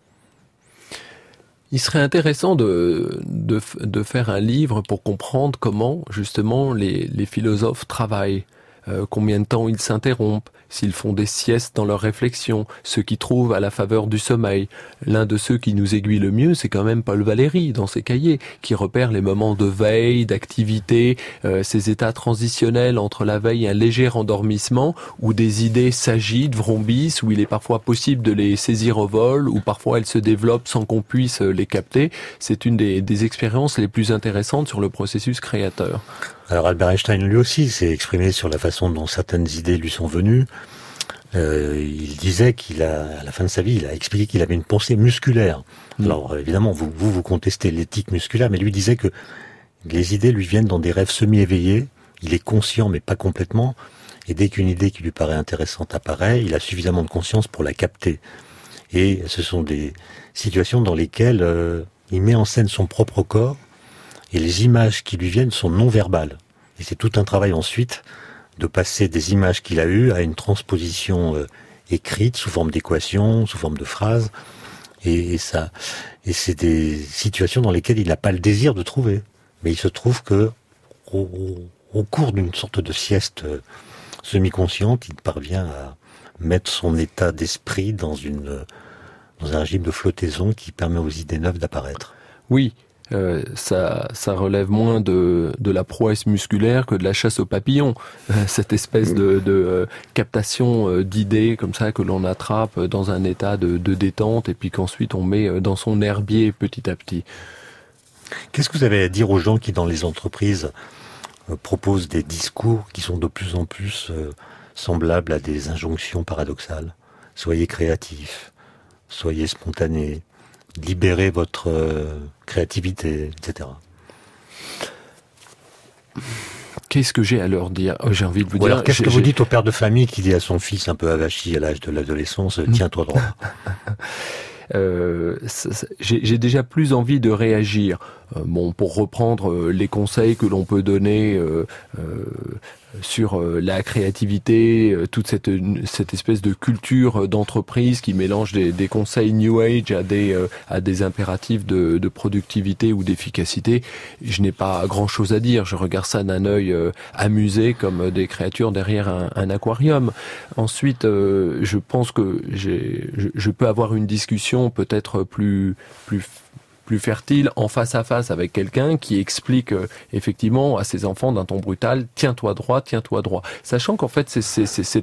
Il serait intéressant de faire un livre pour comprendre comment, justement, les philosophes travaillent, combien de temps ils s'interrompent, s'ils font des siestes dans leurs réflexions, ceux qui trouvent à la faveur du sommeil. L'un de ceux qui nous aiguille le mieux, c'est quand même Paul Valéry, dans ses cahiers, qui repère les moments de veille, d'activité, ces états transitionnels entre la veille et un léger endormissement, où des idées s'agitent, vrombissent, où il est parfois possible de les saisir au vol, où parfois elles se développent sans qu'on puisse les capter. C'est une des expériences les plus intéressantes sur le processus créateur. Alors Albert Einstein lui aussi s'est exprimé sur la façon dont certaines idées lui sont venues. Il disait à la fin de sa vie, il a expliqué qu'il avait une pensée musculaire. Alors évidemment, vous contestez l'éthique musculaire, mais lui disait que les idées lui viennent dans des rêves semi-éveillés. Il est conscient, mais pas complètement. Et dès qu'une idée qui lui paraît intéressante apparaît, il a suffisamment de conscience pour la capter. Et ce sont des situations dans lesquelles il met en scène son propre corps. Et les images qui lui viennent sont non verbales. Et c'est tout un travail ensuite de passer des images qu'il a eues à une transposition écrite sous forme d'équations, sous forme de phrases. Et c'est des situations dans lesquelles il n'a pas le désir de trouver. Mais il se trouve que au cours d'une sorte de sieste semi-consciente, il parvient à mettre son état d'esprit dans un régime de flottaison qui permet aux idées neuves d'apparaître. Oui. Ça relève moins de la prouesse musculaire que de la chasse aux papillons. Cette espèce de captation d'idées comme ça que l'on attrape dans un état de détente et puis qu'ensuite on met dans son herbier petit à petit. Qu'est-ce que vous avez à dire aux gens qui dans les entreprises proposent des discours qui sont de plus en plus semblables à des injonctions paradoxales ? Soyez créatifs, soyez spontanés, libérez votre créativité, etc. Qu'est-ce que j'ai à leur dire ? J'ai envie de vous dire... Alors, qu'est-ce que vous dites au père de famille qui dit à son fils un peu avachi à l'âge de l'adolescence, tiens-toi droit ? J'ai déjà plus envie de réagir. Pour reprendre les conseils que l'on peut donner sur la créativité, toute cette espèce de culture d'entreprise qui mélange des conseils New Age à des impératifs de productivité ou d'efficacité, je n'ai pas grand-chose à dire. Je regarde ça d'un œil amusé comme des créatures derrière un aquarium. Ensuite, je pense que je peux avoir une discussion peut-être plus fertile en face à face avec quelqu'un qui explique effectivement à ses enfants d'un ton brutal tiens-toi droit, sachant qu'en fait c'est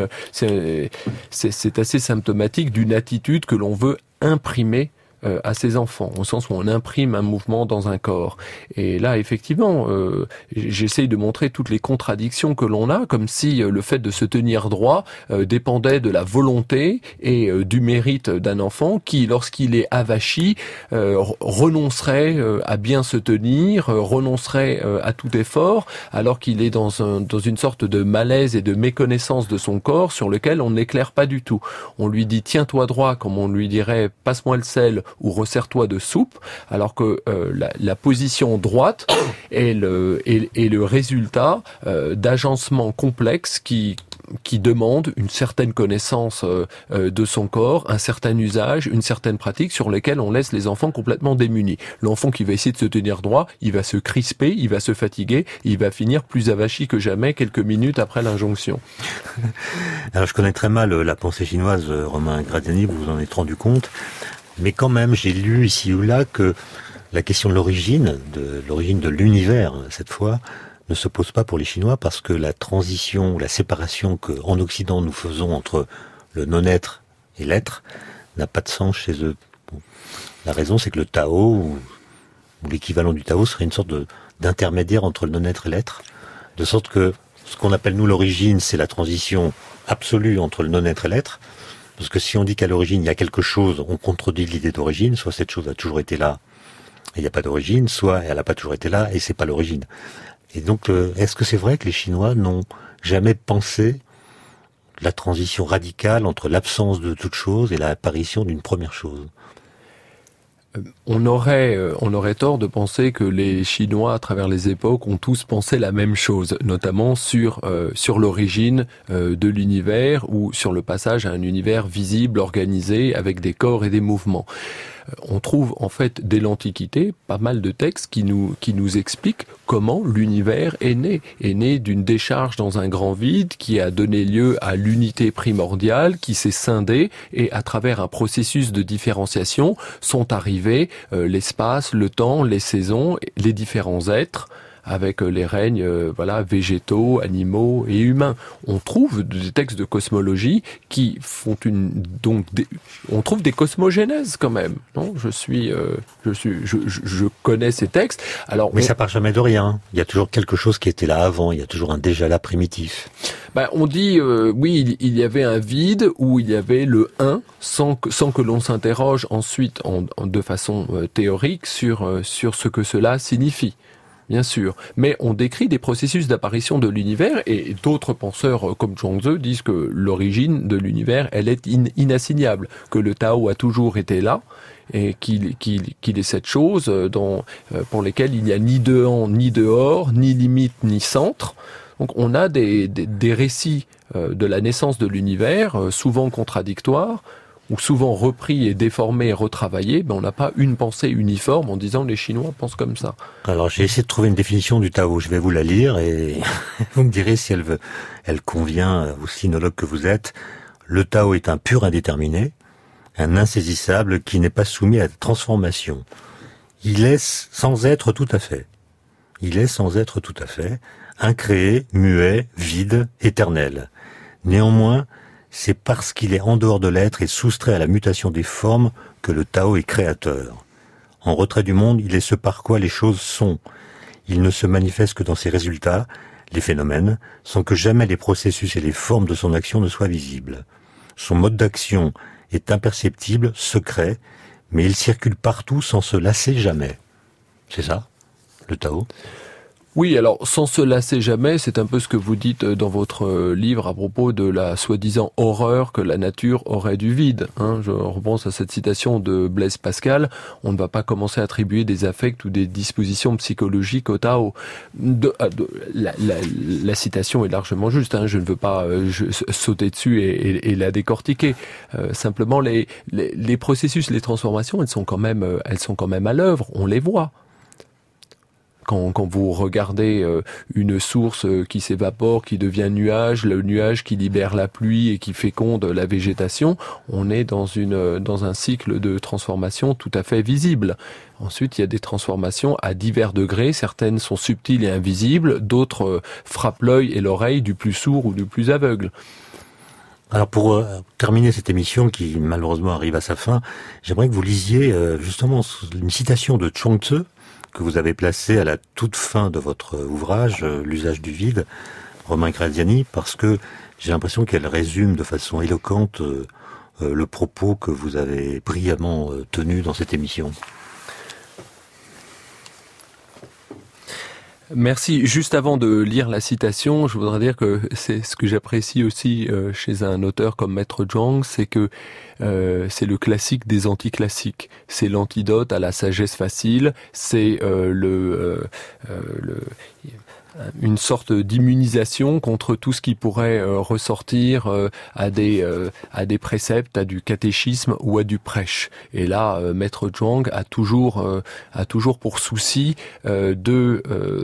assez symptomatique d'une attitude que l'on veut imprimer à ses enfants, au sens où on imprime un mouvement dans un corps. Et là, effectivement, j'essaye de montrer toutes les contradictions que l'on a, comme si le fait de se tenir droit dépendait de la volonté et du mérite d'un enfant qui, lorsqu'il est avachi, renoncerait à bien se tenir, renoncerait à tout effort, alors qu'il est dans une sorte de malaise et de méconnaissance de son corps sur lequel on n'éclaire pas du tout. On lui dit tiens-toi droit, comme on lui dirait passe-moi le sel, ou resserre-toi de soupe, alors que la position droite est le résultat d'agencements complexes qui demandent une certaine connaissance de son corps, un certain usage, une certaine pratique sur lesquelles on laisse les enfants complètement démunis. L'enfant qui va essayer de se tenir droit, il va se crisper, il va se fatiguer, il va finir plus avachi que jamais quelques minutes après l'injonction. Alors je connais très mal la pensée chinoise, Romain Gradiani, vous vous en êtes rendu compte. Mais quand même, j'ai lu ici ou là que la question de l'origine de l'univers, cette fois, ne se pose pas pour les Chinois parce que la transition, la séparation qu'en Occident nous faisons entre le non-être et l'être n'a pas de sens chez eux. Bon. La raison, c'est que le Tao, ou l'équivalent du Tao, serait une sorte d'intermédiaire entre le non-être et l'être, de sorte que ce qu'on appelle nous l'origine, c'est la transition absolue entre le non-être et l'être, parce que si on dit qu'à l'origine il y a quelque chose, on contredit l'idée d'origine, soit cette chose a toujours été là et il n'y a pas d'origine, soit elle n'a pas toujours été là et c'est pas l'origine. Et donc, est-ce que c'est vrai que les Chinois n'ont jamais pensé la transition radicale entre l'absence de toute chose et l'apparition d'une première chose ? On aurait tort de penser que les Chinois, à travers les époques, ont tous pensé la même chose, notamment sur l'origine de l'univers ou sur le passage à un univers visible, organisé, avec des corps et des mouvements. On trouve en fait dès l'Antiquité pas mal de textes qui nous expliquent comment l'univers est né d'une décharge dans un grand vide qui a donné lieu à l'unité primordiale qui s'est scindée et à travers un processus de différenciation sont arrivés l'espace, le temps, les saisons, les différents êtres avec les règnes végétaux, animaux et humains. On trouve des textes de cosmologie qui font on trouve des cosmogénèses quand même. Non, je connais ces textes. Alors, mais ça part jamais de rien. Il y a toujours quelque chose qui était là avant. Il y a toujours un déjà là primitif. On dit oui, il y avait un vide où il y avait le un, sans que l'on s'interroge ensuite de façon théorique sur ce que cela signifie. Bien sûr, mais on décrit des processus d'apparition de l'univers et d'autres penseurs comme Zhuangzi disent que l'origine de l'univers, elle est inassignable, que le Tao a toujours été là et qu'il est cette chose pour lesquelles il n'y a ni dehors, ni dehors, ni limite, ni centre. Donc on a des récits de la naissance de l'univers, souvent contradictoires, ou souvent repris et déformés et retravaillés, on n'a pas une pensée uniforme en disant les Chinois pensent comme ça. Alors j'ai essayé de trouver une définition du Tao, je vais vous la lire et vous me direz si elle convient au sinologue que vous êtes. Le Tao est un pur indéterminé, un insaisissable qui n'est pas soumis à transformation. Il est sans être tout à fait. Incréé, muet, vide, éternel. Néanmoins, c'est parce qu'il est en dehors de l'être et soustrait à la mutation des formes que le Tao est créateur. En retrait du monde, il est ce par quoi les choses sont. Il ne se manifeste que dans ses résultats, les phénomènes, sans que jamais les processus et les formes de son action ne soient visibles. Son mode d'action est imperceptible, secret, mais il circule partout sans se lasser jamais. C'est ça, le Tao ? Oui, alors sans se lasser jamais, c'est un peu ce que vous dites dans votre livre à propos de la soi-disant horreur que la nature aurait du vide. Je repense à cette citation de Blaise Pascal, on ne va pas commencer à attribuer des affects ou des dispositions psychologiques au Tao. La citation est largement juste, je ne veux pas sauter dessus et la décortiquer. Simplement, les processus, les transformations, elles sont quand même à l'œuvre, on les voit. Quand vous regardez une source qui s'évapore, qui devient nuage, le nuage qui libère la pluie et qui féconde la végétation, on est dans un cycle de transformation tout à fait visible. Ensuite, il y a des transformations à divers degrés. Certaines sont subtiles et invisibles, d'autres frappent l'œil et l'oreille du plus sourd ou du plus aveugle. Alors pour terminer cette émission qui malheureusement arrive à sa fin, j'aimerais que vous lisiez justement une citation de Zhuangzi que vous avez placée à la toute fin de votre ouvrage, L'usage du vide, Romain Graziani, parce que j'ai l'impression qu'elle résume de façon éloquente le propos que vous avez brillamment tenu dans cette émission. Merci. Juste avant de lire la citation, je voudrais dire que c'est ce que j'apprécie aussi chez un auteur comme Maître Zhuang, c'est que c'est le classique des anticlassiques. C'est l'antidote à la sagesse facile. C'est une sorte d'immunisation contre tout ce qui pourrait ressortir à des préceptes, à du catéchisme ou à du prêche. Et là, Maître Zhuang a toujours pour souci de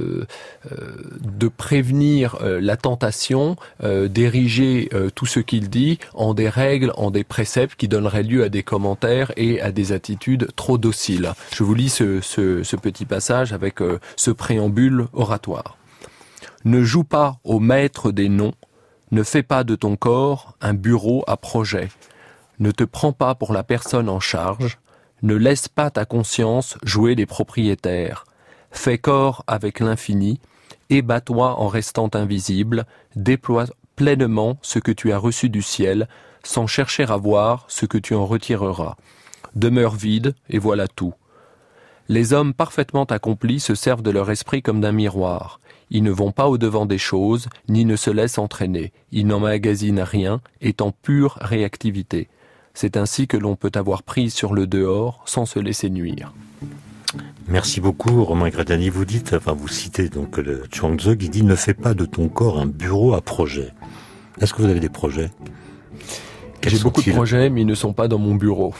prévenir la tentation d'ériger tout ce qu'il dit en des règles, en des préceptes qui donneraient lieu à des commentaires et à des attitudes trop dociles. Je vous lis ce petit passage avec ce préambule oratoire. Ne joue pas au maître des noms, ne fais pas de ton corps un bureau à projet, ne te prends pas pour la personne en charge, ne laisse pas ta conscience jouer les propriétaires, fais corps avec l'infini, ébats-toi en restant invisible, déploie pleinement ce que tu as reçu du ciel, sans chercher à voir ce que tu en retireras. Demeure vide, et voilà tout. Les hommes parfaitement accomplis se servent de leur esprit comme d'un miroir. Ils ne vont pas au-devant des choses, ni ne se laissent entraîner. Ils n'emmagasinent rien, étant pure réactivité. C'est ainsi que l'on peut avoir prise sur le dehors sans se laisser nuire. Merci beaucoup, Romain Gradiani. Vous citez donc le Chuang-Tzu qui dit « Ne fais pas de ton corps un bureau à projet ». Est-ce que vous avez des projets ? J'ai beaucoup de projets, mais ils ne sont pas dans mon bureau.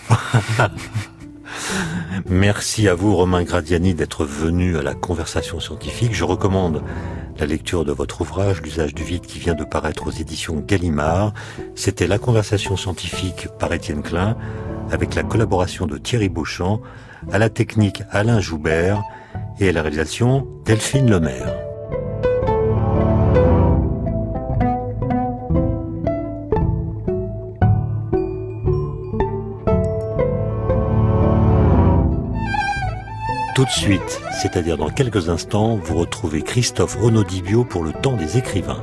Merci à vous, Romain Gradiani, d'être venu à la conversation scientifique. Je recommande la lecture de votre ouvrage, L'usage du vide, qui vient de paraître aux éditions Gallimard. C'était la conversation scientifique par Étienne Klein, avec la collaboration de Thierry Beauchamp, à la technique Alain Joubert et à la réalisation Delphine Lemaire. Tout de suite, c'est-à-dire dans quelques instants, vous retrouvez Christophe Onodibio pour le temps des écrivains.